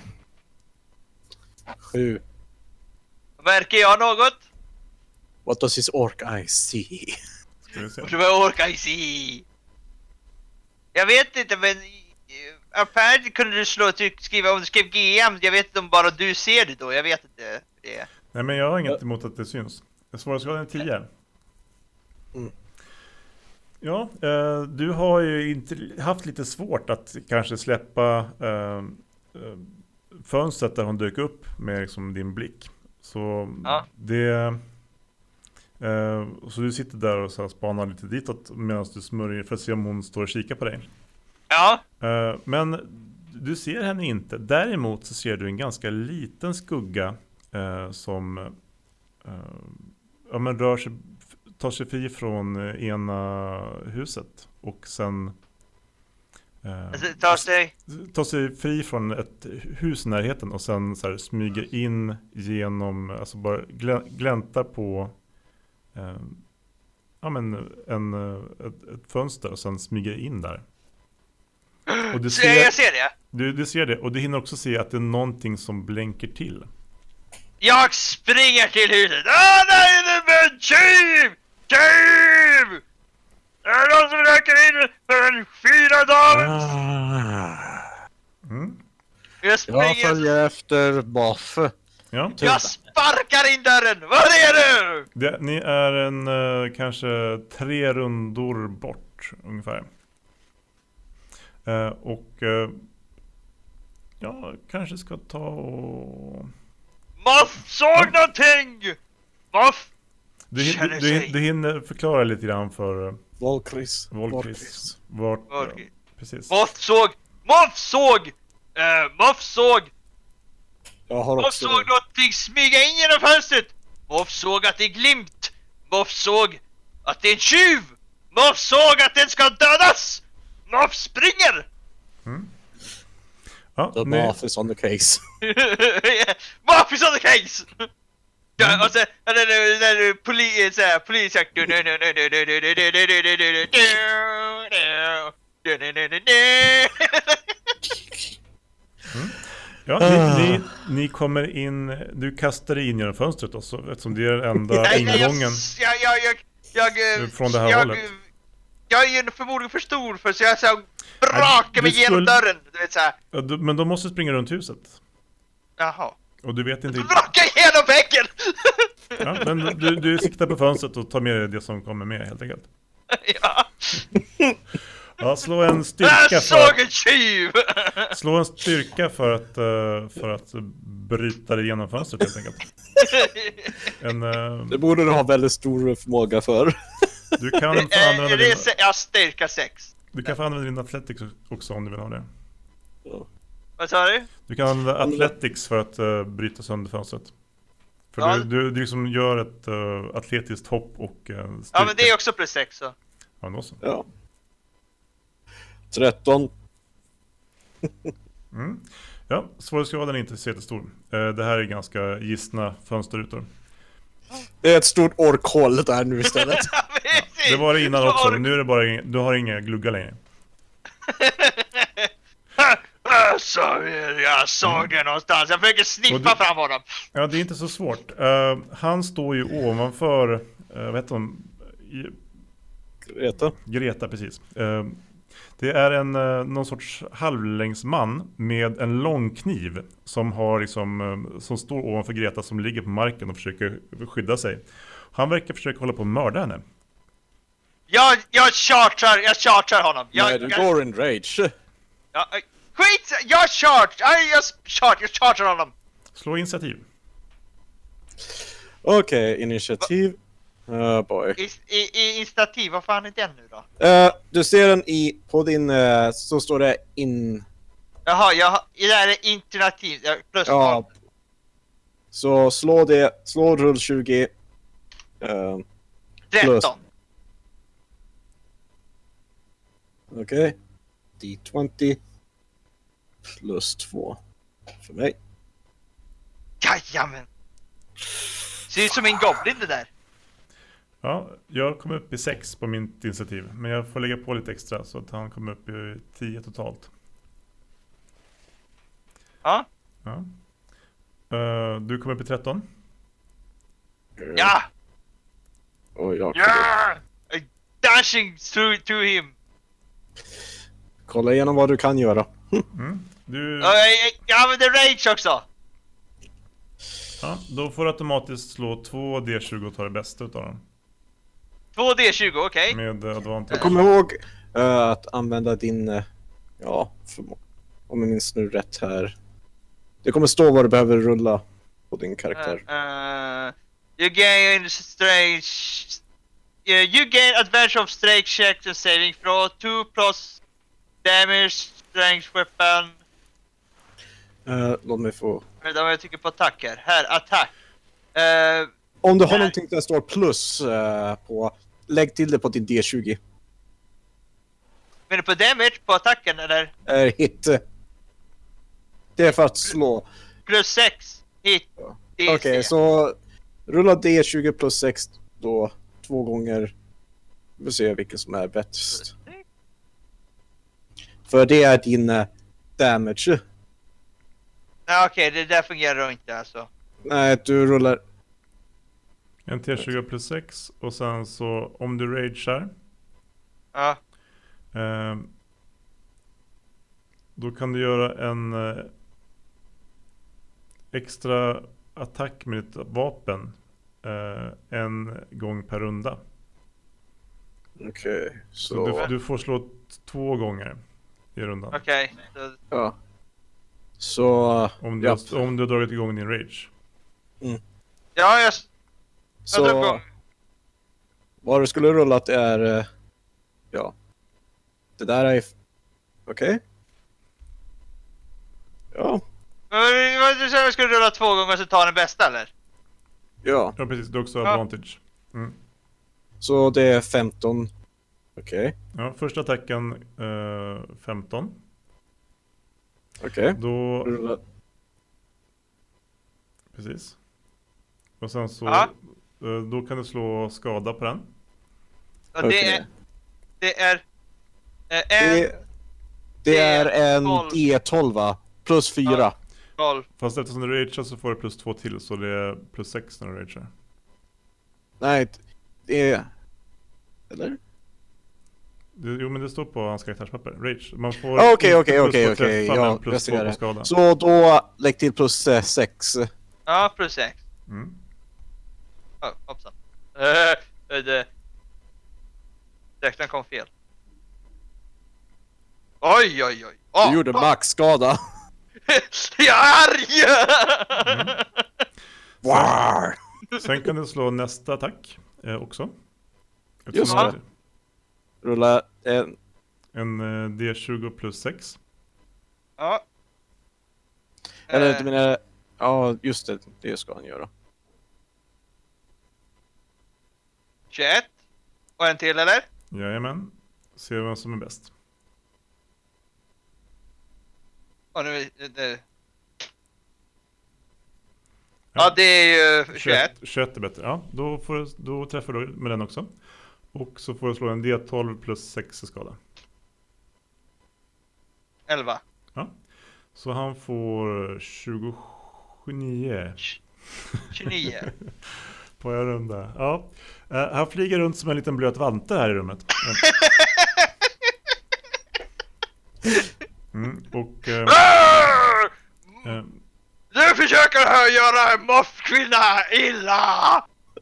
Sju. Märker jag något? What does his orc eye see? Ska vi se. What do I orc I see? Jag vet inte, men... Apparently kunde du slå typ, skriva om du skrev G M. Jag vet inte om bara du ser det då. Jag vet inte det. Nej, men jag har inget emot att det syns. Det svåraste är tio. Mm. Ja, eh, du har ju inte haft lite svårt att kanske släppa eh, fönstret där hon dök upp med liksom din blick. Så ja. det eh, så du sitter där och så här spanar lite ditåt medan du smörjer för att se om hon står och kikar på dig. Ja. Eh, men du ser henne inte. Däremot så ser du en ganska liten skugga eh, som eh, ja, men rör sig, tar sig fri från ena huset och sen eh, alltså, tar sig tar sig fri från ett hus i närheten och sen så här smyger in genom, alltså bara gläntar på eh, ja men en ett, ett fönster och sen smyger in där. Och du ser, jag ser det. Du, du ser det och du hinner också se att det är någonting som blänker till. Jag springer till huset. Ah, nej, det är en tjuv! Tjuv! Det är någon som röker in för en fyra dagar. Mm. Jag springer. Jag följer efter Baffe. Ja. Jag sparkar in dörren. Var är du? Det, ni är en uh, kanske tre rundor bort ungefär. Uh, och uh, ja, kanske ska ta och Moff såg någonting! Moff Du, hin- känner du, sig... du, du hinner förklara lite grann för Volkris. Volkris. Vart, ja, Volkris. precis. Moff såg... Moff såg! Uh, Moff såg... Jag har Moff också... såg någonting smyga in genom fönstret! Moff såg att det är glimt! Moff såg att det är en tjuv! Moff såg att den ska dödas! Moff springer! Mm. Ja, The ni, Moff is on the case. Moff is on the case! Ja, och sen, och sen, sen, sen polis, såhär, polisjakt. ja, ni, ni, ni kommer in, du kastar dig in genom fönstret också, eftersom det är den enda ingången. Jag, jag, jag, jag, jag, Från det här jag, hållet. Jag är ju förmodligen för stor för så jag så brakar mig du genom skulle- dörren, du vet såhär. Ja, du, men de måste springa runt huset. Jaha. Och du vet inte... Brakar genom väggen! Ja, men du, du siktar på fönstret och tar med dig det som kommer med helt enkelt. Ja. Ja, slå en styrka Jag för såg att, en tjuv! slå en styrka för att, eh, för att bryta dig genom fönstret helt enkelt. En, eh, Det borde du ha väldigt stor förmåga för. du kan få Eh, använda det är din, se- ja, styrka sex. du kan få använda din athletics också om du vill ha det. Vad sa du? Du kan använda athletics för att uh, bryta sönder fönstret. För Ja. du, du, du liksom gör ett uh, atletiskt hopp och uh, styrka. Ja, men det är också plus sex så. Ja, då så. Ja. tretton. Mm. Ja, svårighetsgraden är inte så jättestor. Uh, det här är ganska gistna fönsterrutor. Det är ett stort orkhål där nu istället. Det var det innan också, men nu är det bara inga, du har inga gluggar längre. Så, jag såg det någonstans, jag försöker Och sniffa du- fram honom. Ja, det är inte så svårt. Uh, han står ju ovanför, uh, vad heter hon? I- Greta. Greta, precis. Uh, det är en uh, någon sorts halvlängsman med en lång kniv som har liksom, uh, som står ovanför Greta som ligger på marken och försöker skydda sig. Han verkar försöka hålla på att mörda henne. Jag, jag chartrar, jag chartrar honom. Jag, Nej, du jag, går in rage. jag, jag, skit, jag chart, jag, jag chart, jag chartrar honom. Slå initiativ. Okej, initiativ. Oh boy. I, i, i initiativ, vad fan är den nu då? Uh, du ser den i, på din, uh, så står det in. Jaha, jag har, det här är initiativ, jag- plus Ja. Så slå det, slå rull tjugo. Uh, plus. tretton. Okej. D tjugo. Plus två. För mig. Jajamän. Ser ut som en goblin det där. Ja, jag kom upp i sex på min initiativ. Men jag får lägga på lite extra så att han kommer upp i tio totalt. Ja. Ja. Uh, du kom upp i tretton. Ja! Och jag Ja! Dashing through to him. kolla igenom vad du kan göra. Mm. Du, Ja, jag, jag använder rage också. ja, då får du automatiskt slå två D tjugo och ta det bästa utav dem. två D tjugo, okej. Med uh, advantage. Kom ihåg uh, att använda din, uh, ja, förmo- om jag minns nu rätt här. Det kommer stå vad du behöver rulla på din karaktär. Uh, you gain strange... Uh, you gain advantage of strength checks and saving throw. two plus damage, strength weapon. Uh, låt mig få... Vänta vad jag tycker på attack här. Här, attack. Uh, Om du har Nej. någonting där det står plus uh, på, lägg till det på din D tjugo. men du på damage på attacken eller? Är hit. Det är för att slå. Plus sex. Hit. Ja. D C. Okej, så rulla D tjugo plus sex då två gånger. Vi får se vilken som är bäst. För det är din uh, damage. Nej okej, det där fungerar då inte alltså. Nej, du rullar... En T tjugo plus sex. Och sen så om du ragear. Ja. Eh, då kan du göra en eh, extra attack med ditt vapen. Eh, en gång per runda. Okej, Så så... du, du får slå t- två gånger i rundan. Okej. Så- Ja. Så... Om du, Ja. om du har dragit igång din rage. Mm. Ja, jag... jag Så drog igång. vad du skulle rullat är... eh, Ja. Det där är... Okej. Okay. Ja. Men vad du sa, jag skulle rulla två gånger och så ta den bästa, eller? Ja. Ja, precis. Det är också Ja. advantage. Mm. Så det är femton. Okej. Okay. Ja, första attacken eh, femton. Okej. Okay. Då... Rulla. Precis. Och sen så... Ja. eh, Då kan du slå skada på den. Ja, det Okej. är... Det är... eh, En... Det, det är en tolv. D tolv va? Plus fyra. Ja. Noll. Fast eftersom du ragear så får du plus två till, så det är plus sex när du ragear. Nej, det är... Eller? Det, jo, men det står på hans karaktärspapper. Rage. Man får... Okej, okej, inte plus okej, på okej. träffa, Ja, men plus jag två ser på det. skada. Så då lägg till plus eh, sex. Ja, plus sex. Mm. Oh, hoppsan. Uh, det... Räknaren kom fel. Oj, oj, oj. Oh, Du gjorde oh. maxskada. Jag är arg! Mm. Wow. Sen kan du slå nästa attack eh, också. Just Eftersom det. Rulla en... En eh, D tjugo plus sex. Ja. Eller Eh, du menar... Ja, just det. Det ska han göra. tjugoett. Och en till, eller? Jajamän. Se vem som är bäst. Och nu är det... Ja, det är ju tjugoett. tjugoett är bättre. Ja, då, får du, då träffar du med den också. Och så får du slå en D tolv plus sex i skada. elva. Ja. Så han får tjugonio tjugonio. på en runda. Ja. Uh, han flyger runt som en liten blöt vante här i rummet. Mm, och... Uh, uh, Du försöker här göra en moffkvinna illa!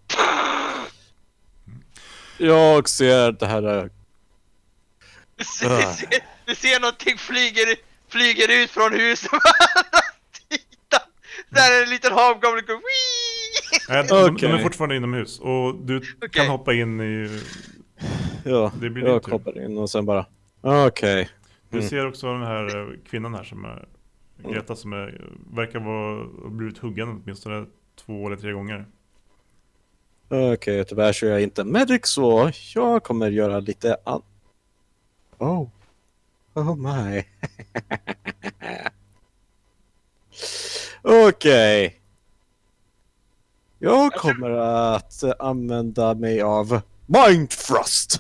Jag ser det här... eh, Du ser, du ser, du ser någonting flyger, flyger ut från huset. Titta! Där är en liten havgomling och nej, de, de Okej. är fortfarande inomhus. Och du Okej. kan hoppa in i... Ja, Det blir din jag tur. kopplar in och sen bara... Okej. Du Mm. ser också den här eh, kvinnan här som är... Greta som är, verkar vara har blivit huggen åtminstone två eller tre gånger. Okej, tyvärr så är jag inte medic så jag kommer göra lite an... Oh. Oh my. Okej. Jag kommer att använda mig av Mindfrost.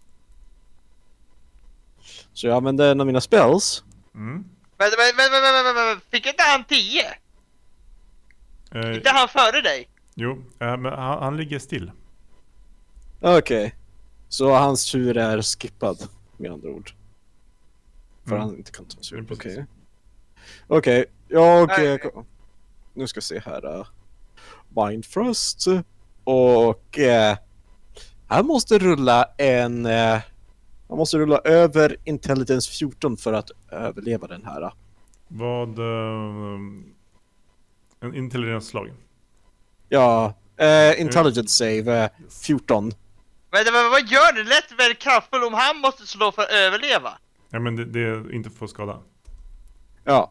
Så jag använder en av mina spells. Mm. Men, men, men, men, men, men, men, fick inte han tio? Eh, Inte han före dig? jo, eh, men han, han ligger still. Okej. Så hans tur är skippad med andra ord. För Mm. han inte kan ta sig upp. Ja, precis. Okej. Okej. Jag... Nej. eh, ko- Nu ska jag se här. Uh, Mindfrost. Och... Uh, han måste rulla en... Uh, han måste rulla över Intelligence fjorton för att överleva den här. Vad... Uh, en intelligensslag. Ja. Uh, intelligence save. Uh, fjorton. Men, men vad gör det? Lätt väldigt kraftfull om han måste slå för att överleva. Ja, men det, det är inte för skada. Ja.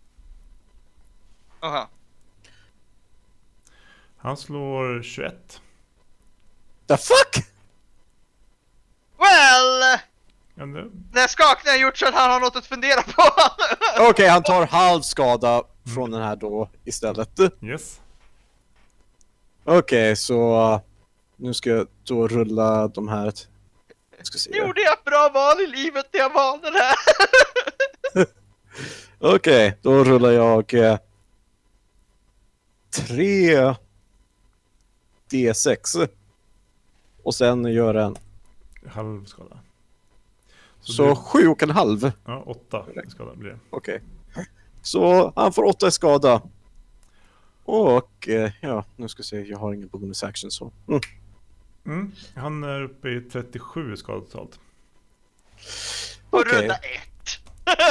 Aha. Han slår tjugoett. The fuck? Well! Ja, det, Den här skakningen har gjort så att han har något att fundera på. Okej, han tar halv skada från den här då istället. yes. Okej, så uh, nu ska jag då rulla de här. Jag ska se. Gjorde jag ett bra val i livet när jag valde det här? Okej, då rullar jag uh, tre D sex och sen gör en Halv skada. så det, sju och en halv. ja, åtta skada blir det. Okej. Så han får åtta i skada. Och uh, ja, nu ska jag se, jag har ingen bonus action så. Mm. Mm. Han är uppe i trettiosju skada totalt. På Okej. runda ett.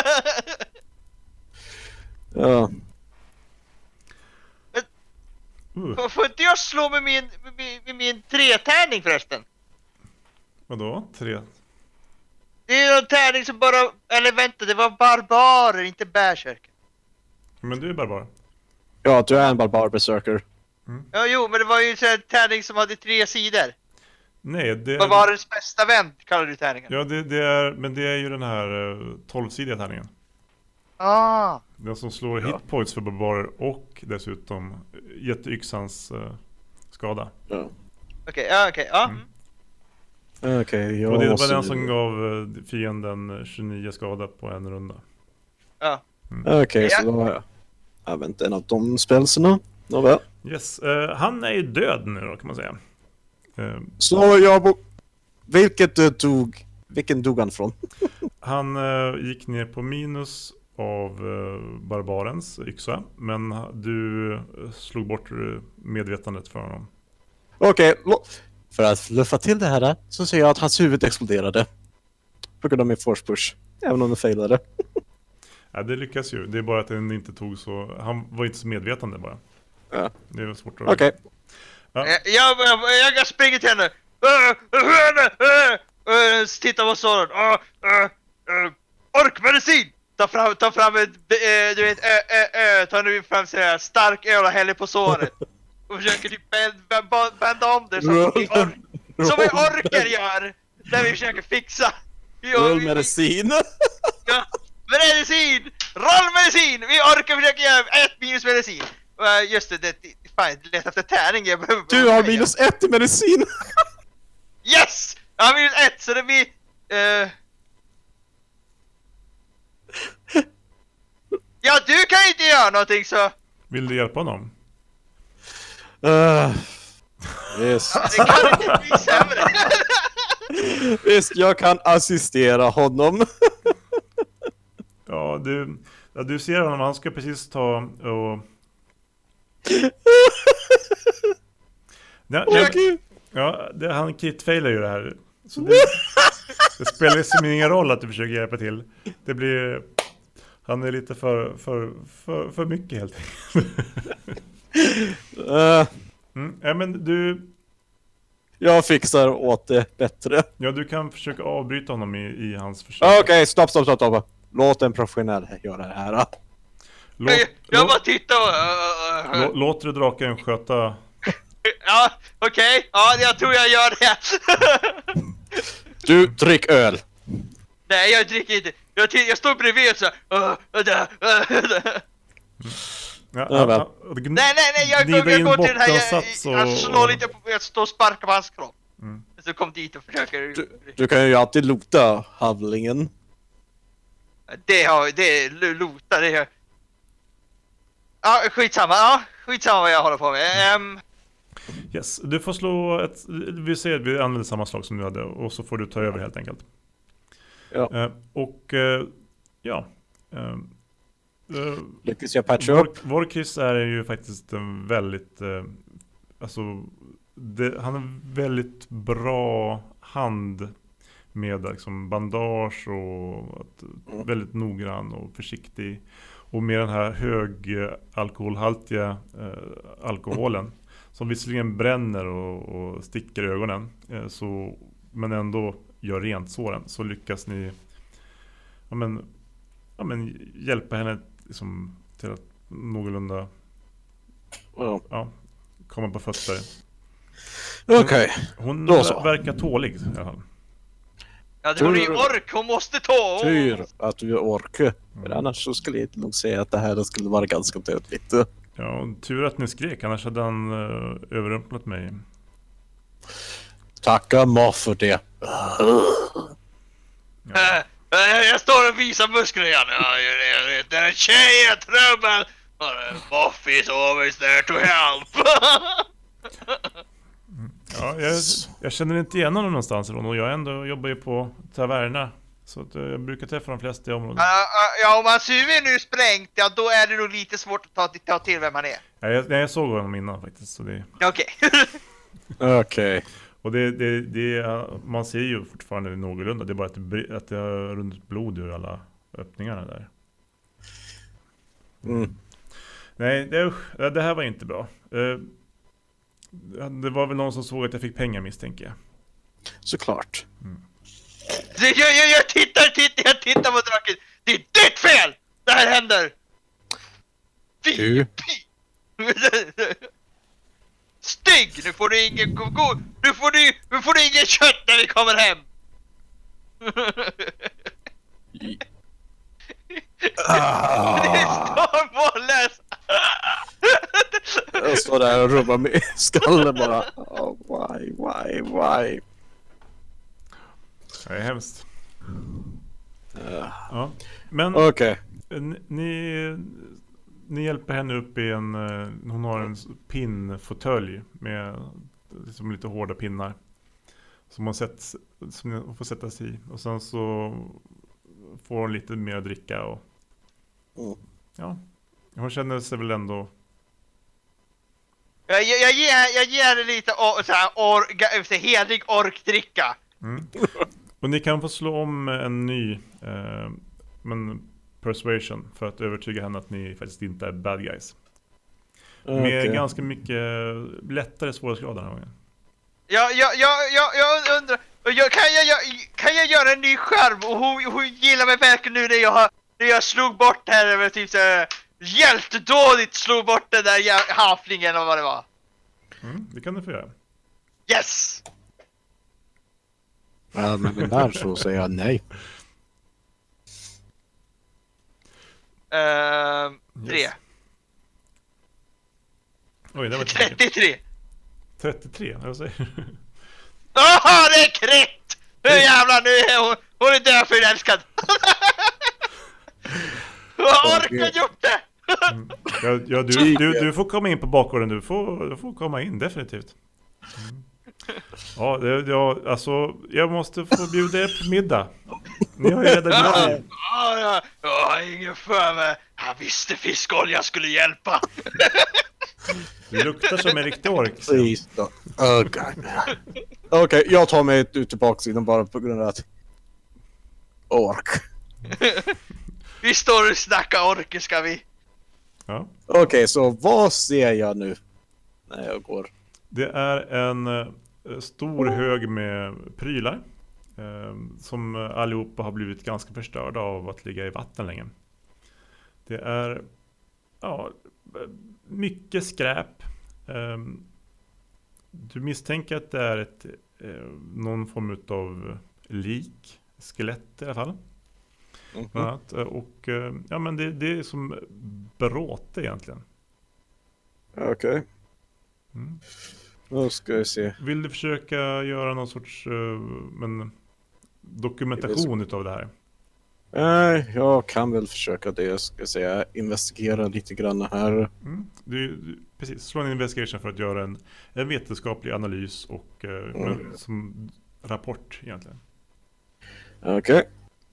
Ja. Uh, Får, får inte jag slå med min, med min, med min tretärning förresten? vadå? Tre? Det är en tärning som bara... Eller vänta, det var barbarer, inte bärsärkar. Men du är barbar. Ja, du är en barbar berserker. Ja, jo, men det var ju en sån här tärning som hade tre sidor. Nej, det är... Barbarens bästa vän, kallar du tärningen. Ja, det, det är... Men det är ju den här uh, tolvsidiga tärningen. Ah. Den som slår Ja. hitpoints för barbarer och dessutom jätteyxans uh, skada. Ja. Okej, okay, ja, okej, okay, ja. Mm. Okej, okay, jag Och det var måste... den som gav uh, fienden tjugonio skada på en runda. Ja. Okej, okay, Ja. så då har jag använt en av de spelserna. Nåväl. Yes, uh, han är ju död nu då kan man säga. Uh, Så jag... Bo... Vilket du tog... Vilken dog han från? han uh, gick ner på minus av uh, barbarens yxa. Men du uh, slog bort uh, medvetandet för honom. Okej, okay, för att fluffa till det här så ser jag att hans huvud exploderade. På grund av min force push. Även om den failade. Ja, det lyckas ju. Det är bara att den inte tog så... Han var inte så medvetande bara. Ja. Det var svårt att... Okej. Okay. Ja. Jag, jag, jag springer till henne. Uh, uh, uh, uh, uh, titta vad sa hon? Uh, uh, uh, orkmedicin! Ta fram, ta fram ett, uh, du vet, uh, uh, uh, ta nu fram så här stark öl och häller på såret. Och försöker typ band, band, banda om det som vi, ork, som vi orkar gör. Där vi försöker fixa. Vi, Rull vi, medicin. ja, medicin! Rollmedicin! Vi orkar försöka göra ett minus medicin. Uh, just det, det, det fan, leta efter tärning. Jag behöver, Du har minus ett i medicin. Yes! Jag har minus ett, så det blir... Uh... Ja, du kan inte göra någonting så... Vill du hjälpa honom? Uh, visst. Det kan inte bli sämre. Visst, jag kan assistera honom. Ja, du, ja, du ser honom. Han ska precis ta och... Ja, det, ja det, han kit-failar ju det här. Så det, det spelar liksom ingen roll att du försöker hjälpa till. Det blir... Han är lite för, för, för, för mycket helt enkelt. uh, mm, ja, men du... Jag fixar åt det bättre. Ja, du kan försöka avbryta honom i, i hans försök. Okej, okay, stopp, stopp, stopp, stopp. Låt en professionell göra det här. Låt, jag låt, bara tittar och... Uh, uh, lå, låter du draken sköta... Ja, okej. Okay. Ja, jag tror jag gör det. Du, drick öl. Nej, jag dricker inte. Jag, jag står bredvid så här. Uh, uh, uh, uh. Ja, Ja, ja, Nej, nej, nej, jag, Glida jag, jag in går till den här, jag, bottenansats och- jag slår lite på, jag står och sparkar på hans kropp. Mm. Så kom dit och försöker... Du, du kan ju alltid lota havlingen. Det har, det är lota, det är... Ja, skitsamma, ja, skitsamma vad jag håller på med. Um, Yes, du får slå ett... Vi säger att vi använder samma slag som du hade och så får du ta över helt enkelt. Ja. Eh, och eh, ja... Eh, eh, Lyckas jag patcha Vor- upp? Vorkis är ju faktiskt en väldigt... Eh, alltså... Det, han är väldigt bra hand med liksom bandage och att, väldigt noggrann och försiktig. Och med den här hög eh, alkoholhaltiga eh, alkoholen som visserligen bränner och, och sticker i ögonen eh, så, men ändå gör rent såren, så lyckas ni ja, men, ja, men, hjälpa henne liksom, till att någorlunda Ja. ja, komma på fötter. Okej. Okay. Hon Då så. verkar tålig i alla fall. ja, det var ju ork, hon måste ta! Tur att du orkar. För annars så skulle jag nog säga att det här skulle vara ganska dödligt. Ja, och tur att ni skrek, annars hade han uh, överrumplat mig. Tacka Ma för det. Ja. Äh, äh, jag står och visar muskler igen. Ja, jag vet, det är en tjej i trubbel! Buff is always there to help! Ja, jag, jag känner inte igen honom någonstans och jag ändå jobbar ju på taverna. Så att jag brukar träffa de flesta i området. Uh, uh, ja, om hans huvud är nu sprängt, ja då är det nog lite svårt att ta, ta till vem han är. Ja, jag, jag såg honom innan faktiskt. Så det, Okej. Okej. Okay. och det, det, det, man ser ju fortfarande någorlunda. Det är bara att det, att det har runnit blod ur alla öppningarna där. Mm. Nej, det, det här var inte bra. Uh, Det var väl någon som såg att jag fick pengar, misstänker jag. Såklart. Jag, jag, jag tittar, tittar, jag tittar på draken. Det är ditt fel! Det här händer! Fy, Du? fy. Stig! Nu får du ingen go, go. Nu får du, nu får du ingen kött när vi kommer hem! Ah. Det står mållös! Jag står där och rubbar med skallen bara. Oh, why, why, why? Det är hemskt. Uh, Ja. Men Okej. n- ni, ni hjälper henne upp i en... eh, Hon har en pinnfåtölj med liksom lite hårda pinnar. Som hon, sätts, som hon får sätta sig i. Och sen så får hon lite mer att dricka. Och, Mm. ja, hon känner sig väl ändå... Jag, jag, jag, ger, jag ger henne lite or, så här, or, ga- helig orkdricka. Mm. Och ni kan få slå om en ny eh, men persuasion för att övertyga henne att ni faktiskt inte är bad guys. Med Okej. ganska mycket lättare svårighetsgrad den här gången. Jag, jag, jag, jag, jag undrar, jag, kan, jag, jag, kan jag göra en ny skärm? Och hon, hon gillar mig verkligen nu när jag, har, när jag slog bort här över typ såhär hjältedådigt slog bort den där jä- haflingen och vad det var. Mm, det kan du få göra. Yes! Ja, men den där så säger jag nej. Ehm, tre. Yes. Oj, det var inte säkert. trettiotre. trettiotre, vad säger du? Åh, det är kritt! Nu jävlar, nu är hon, hon är död för älskad. Hur har orkat gjort det? Mm. Ja, ja, du, du, du får komma in på bakgården, du får, du får komma in, definitivt. Mm. Ja, det, ja, alltså, jag måste få bjuda er på middag. Ni har ju redan bjudit. Ja, ja, jag har ingen för mig. Jag visste fiskolja skulle hjälpa. Du luktar som en riktig ork. Precis då. Okej, okay, jag tar mig ut till baksidan bara på grund av att... Ork. Vi står och snackar orker, ska vi? Ja. Okej, okay, så vad ser jag nu när jag går? Det är en eh, stor hög med prylar eh, som allihopa har blivit ganska förstörda av att ligga i vatten länge. Det är ja, mycket skräp. Eh, du misstänker att det är ett, eh, någon form av lik, skelett i alla fall. Mm-hmm. Att, och eh, ja, men det, det är som bråte egentligen. Okej, okay. Mm. Då ska vi se. Vill du försöka göra någon sorts uh, men, dokumentation utav det här? Nej, jag kan väl försöka det. Jag ska säga investigera lite grann här. Mm. Du, du, precis, slå en investigation för att göra en, en vetenskaplig analys och uh, Mm. men, som rapport egentligen. Okej. Okay.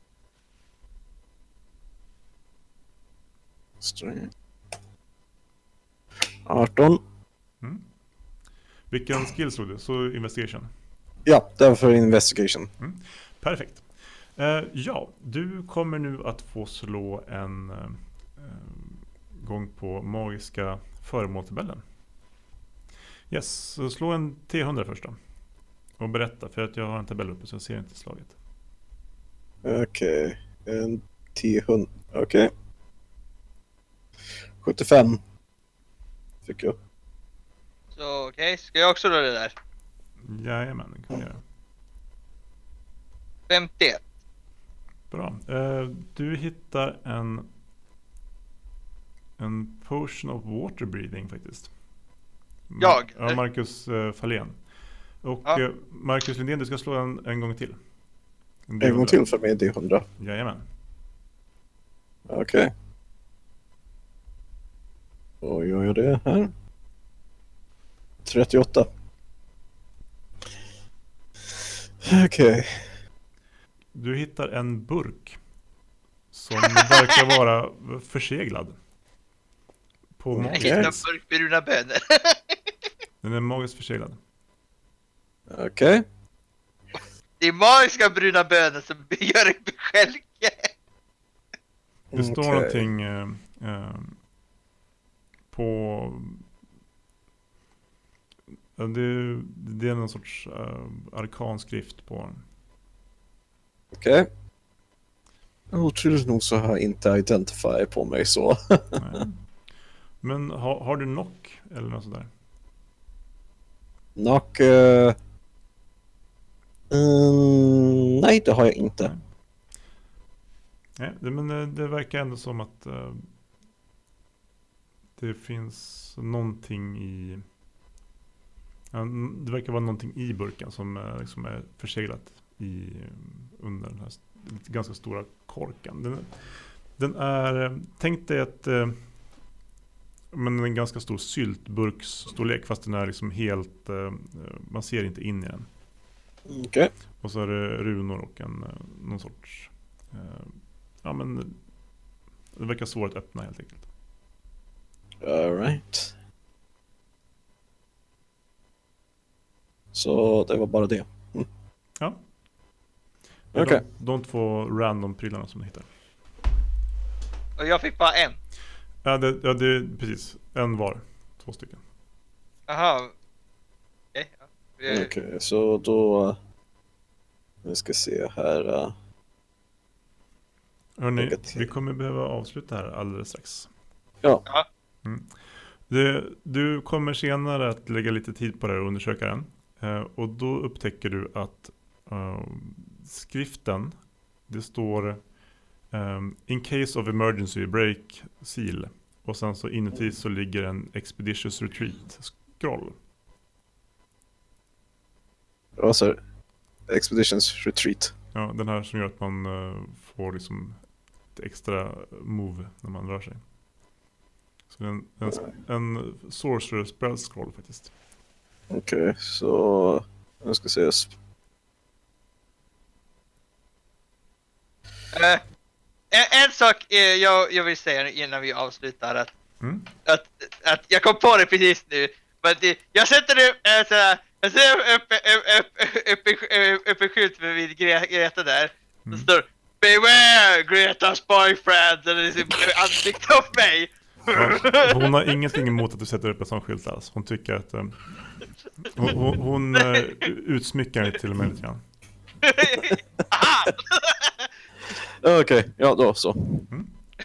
arton. Mm. Vilken skill slog du? Så investigation. Ja, det var för investigation. Mm. Perfekt. Uh, ja, du kommer nu att få slå en uh, gång på magiska föremålstabellen. Yes, så slå en T hundra först då. Och berätta, för att jag har en tabell uppe så jag ser inte slaget. Okej, okay. En T hundra. Okej. Okay. sjuttiofem. Fick jag. Så okej, okay. Ska jag också då det där? Jajamän, det kan jag göra. femtioett. Bra. Uh, du hittar en en potion of water breathing faktiskt. Ma- Jag? Ja, Marcus uh, Fahlén. Och Ja. uh, Marcus Lindén, du ska slå en, en gång till. En En gång till för mig, D hundra. Jajamän. Okej. Okay. Då gör jag det här. trettioåtta. Okej. Okay. Du hittar en burk som verkar vara förseglad. På Jag magisk hittar en vis. burk bruna bönor. Den är magiskt förseglad. Okej. Okay. Det är magiska bruna bönor som gör en besjälke. Det står Okay. någonting eh, eh, på Ja, det, det är någon sorts uh, arkan skrift på den. Okej. Okay. Otroligt nog så har jag inte Identify på mig så. Nej. Men ha, har du knock eller något sådär? Knock... Uh... Mm, nej, det har jag inte. Nej. Nej, det, men det, det verkar ändå som att uh, det finns någonting i... Ja, det verkar vara någonting i burken som uh, liksom är förseglat i, under den här ganska stora korken. Den, den är... Tänk dig att... Uh, men en ganska stor syltburksstorlek, fast den är liksom helt... Uh, man ser inte in i den. Okej. Okay. Och så är det runor och en, någon sorts... Uh, ja, men... Det verkar svårt att öppna helt enkelt. All right. Så det var bara det. Mm. Ja. Okej. Okay. De, de två random prylarna som ni hittar. Och jag fick bara en. Ja, det, ja, det är precis. En var. Två stycken. Jaha. Okej. Okay, ja. Okej, okay, så då... Vi ska se här. Uh... Hörrni, vi kommer behöva avsluta här alldeles strax. Ja. Mm. Det, du kommer senare att lägga lite tid på det och undersöka den. Uh, och då upptäcker du att uh, skriften, det står um, in case of emergency break seal. Och sen så inuti så ligger en expeditious retreat scroll. Vad sa du? Expeditions retreat. Ja, den här som gör att man uh, får liksom ett extra move när man rör sig. Så en, en, en sorcerer spell scroll faktiskt. Okej, okay, så jag ska se. Uh, en, en sak uh, jag, jag vill säga innan vi avslutar att, mm. att, att jag kom på det precis nu. Men det, jag sätter upp uh, såhär, jag ser upp, upp, upp, upp, upp, upp en skylt vid Greta där. Det Mm. står Beware Greta's boyfriend. Och det är ansiktet av mig. Ja, hon har ingenting emot att du sätter upp en sån skylt alls. Hon tycker att um, hon, hon, hon uh, utsmyckar dig till och med lite grann. Okej, okay, ja då så. Mm.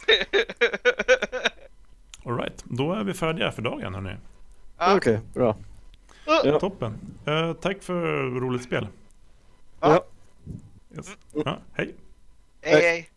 All right, då är vi färdiga för dagen, hörni. Ja. Okej, okay, bra. Ja. Toppen. Uh, tack för roligt spel. Ja. Yes. Ja, hej. Hej, hej.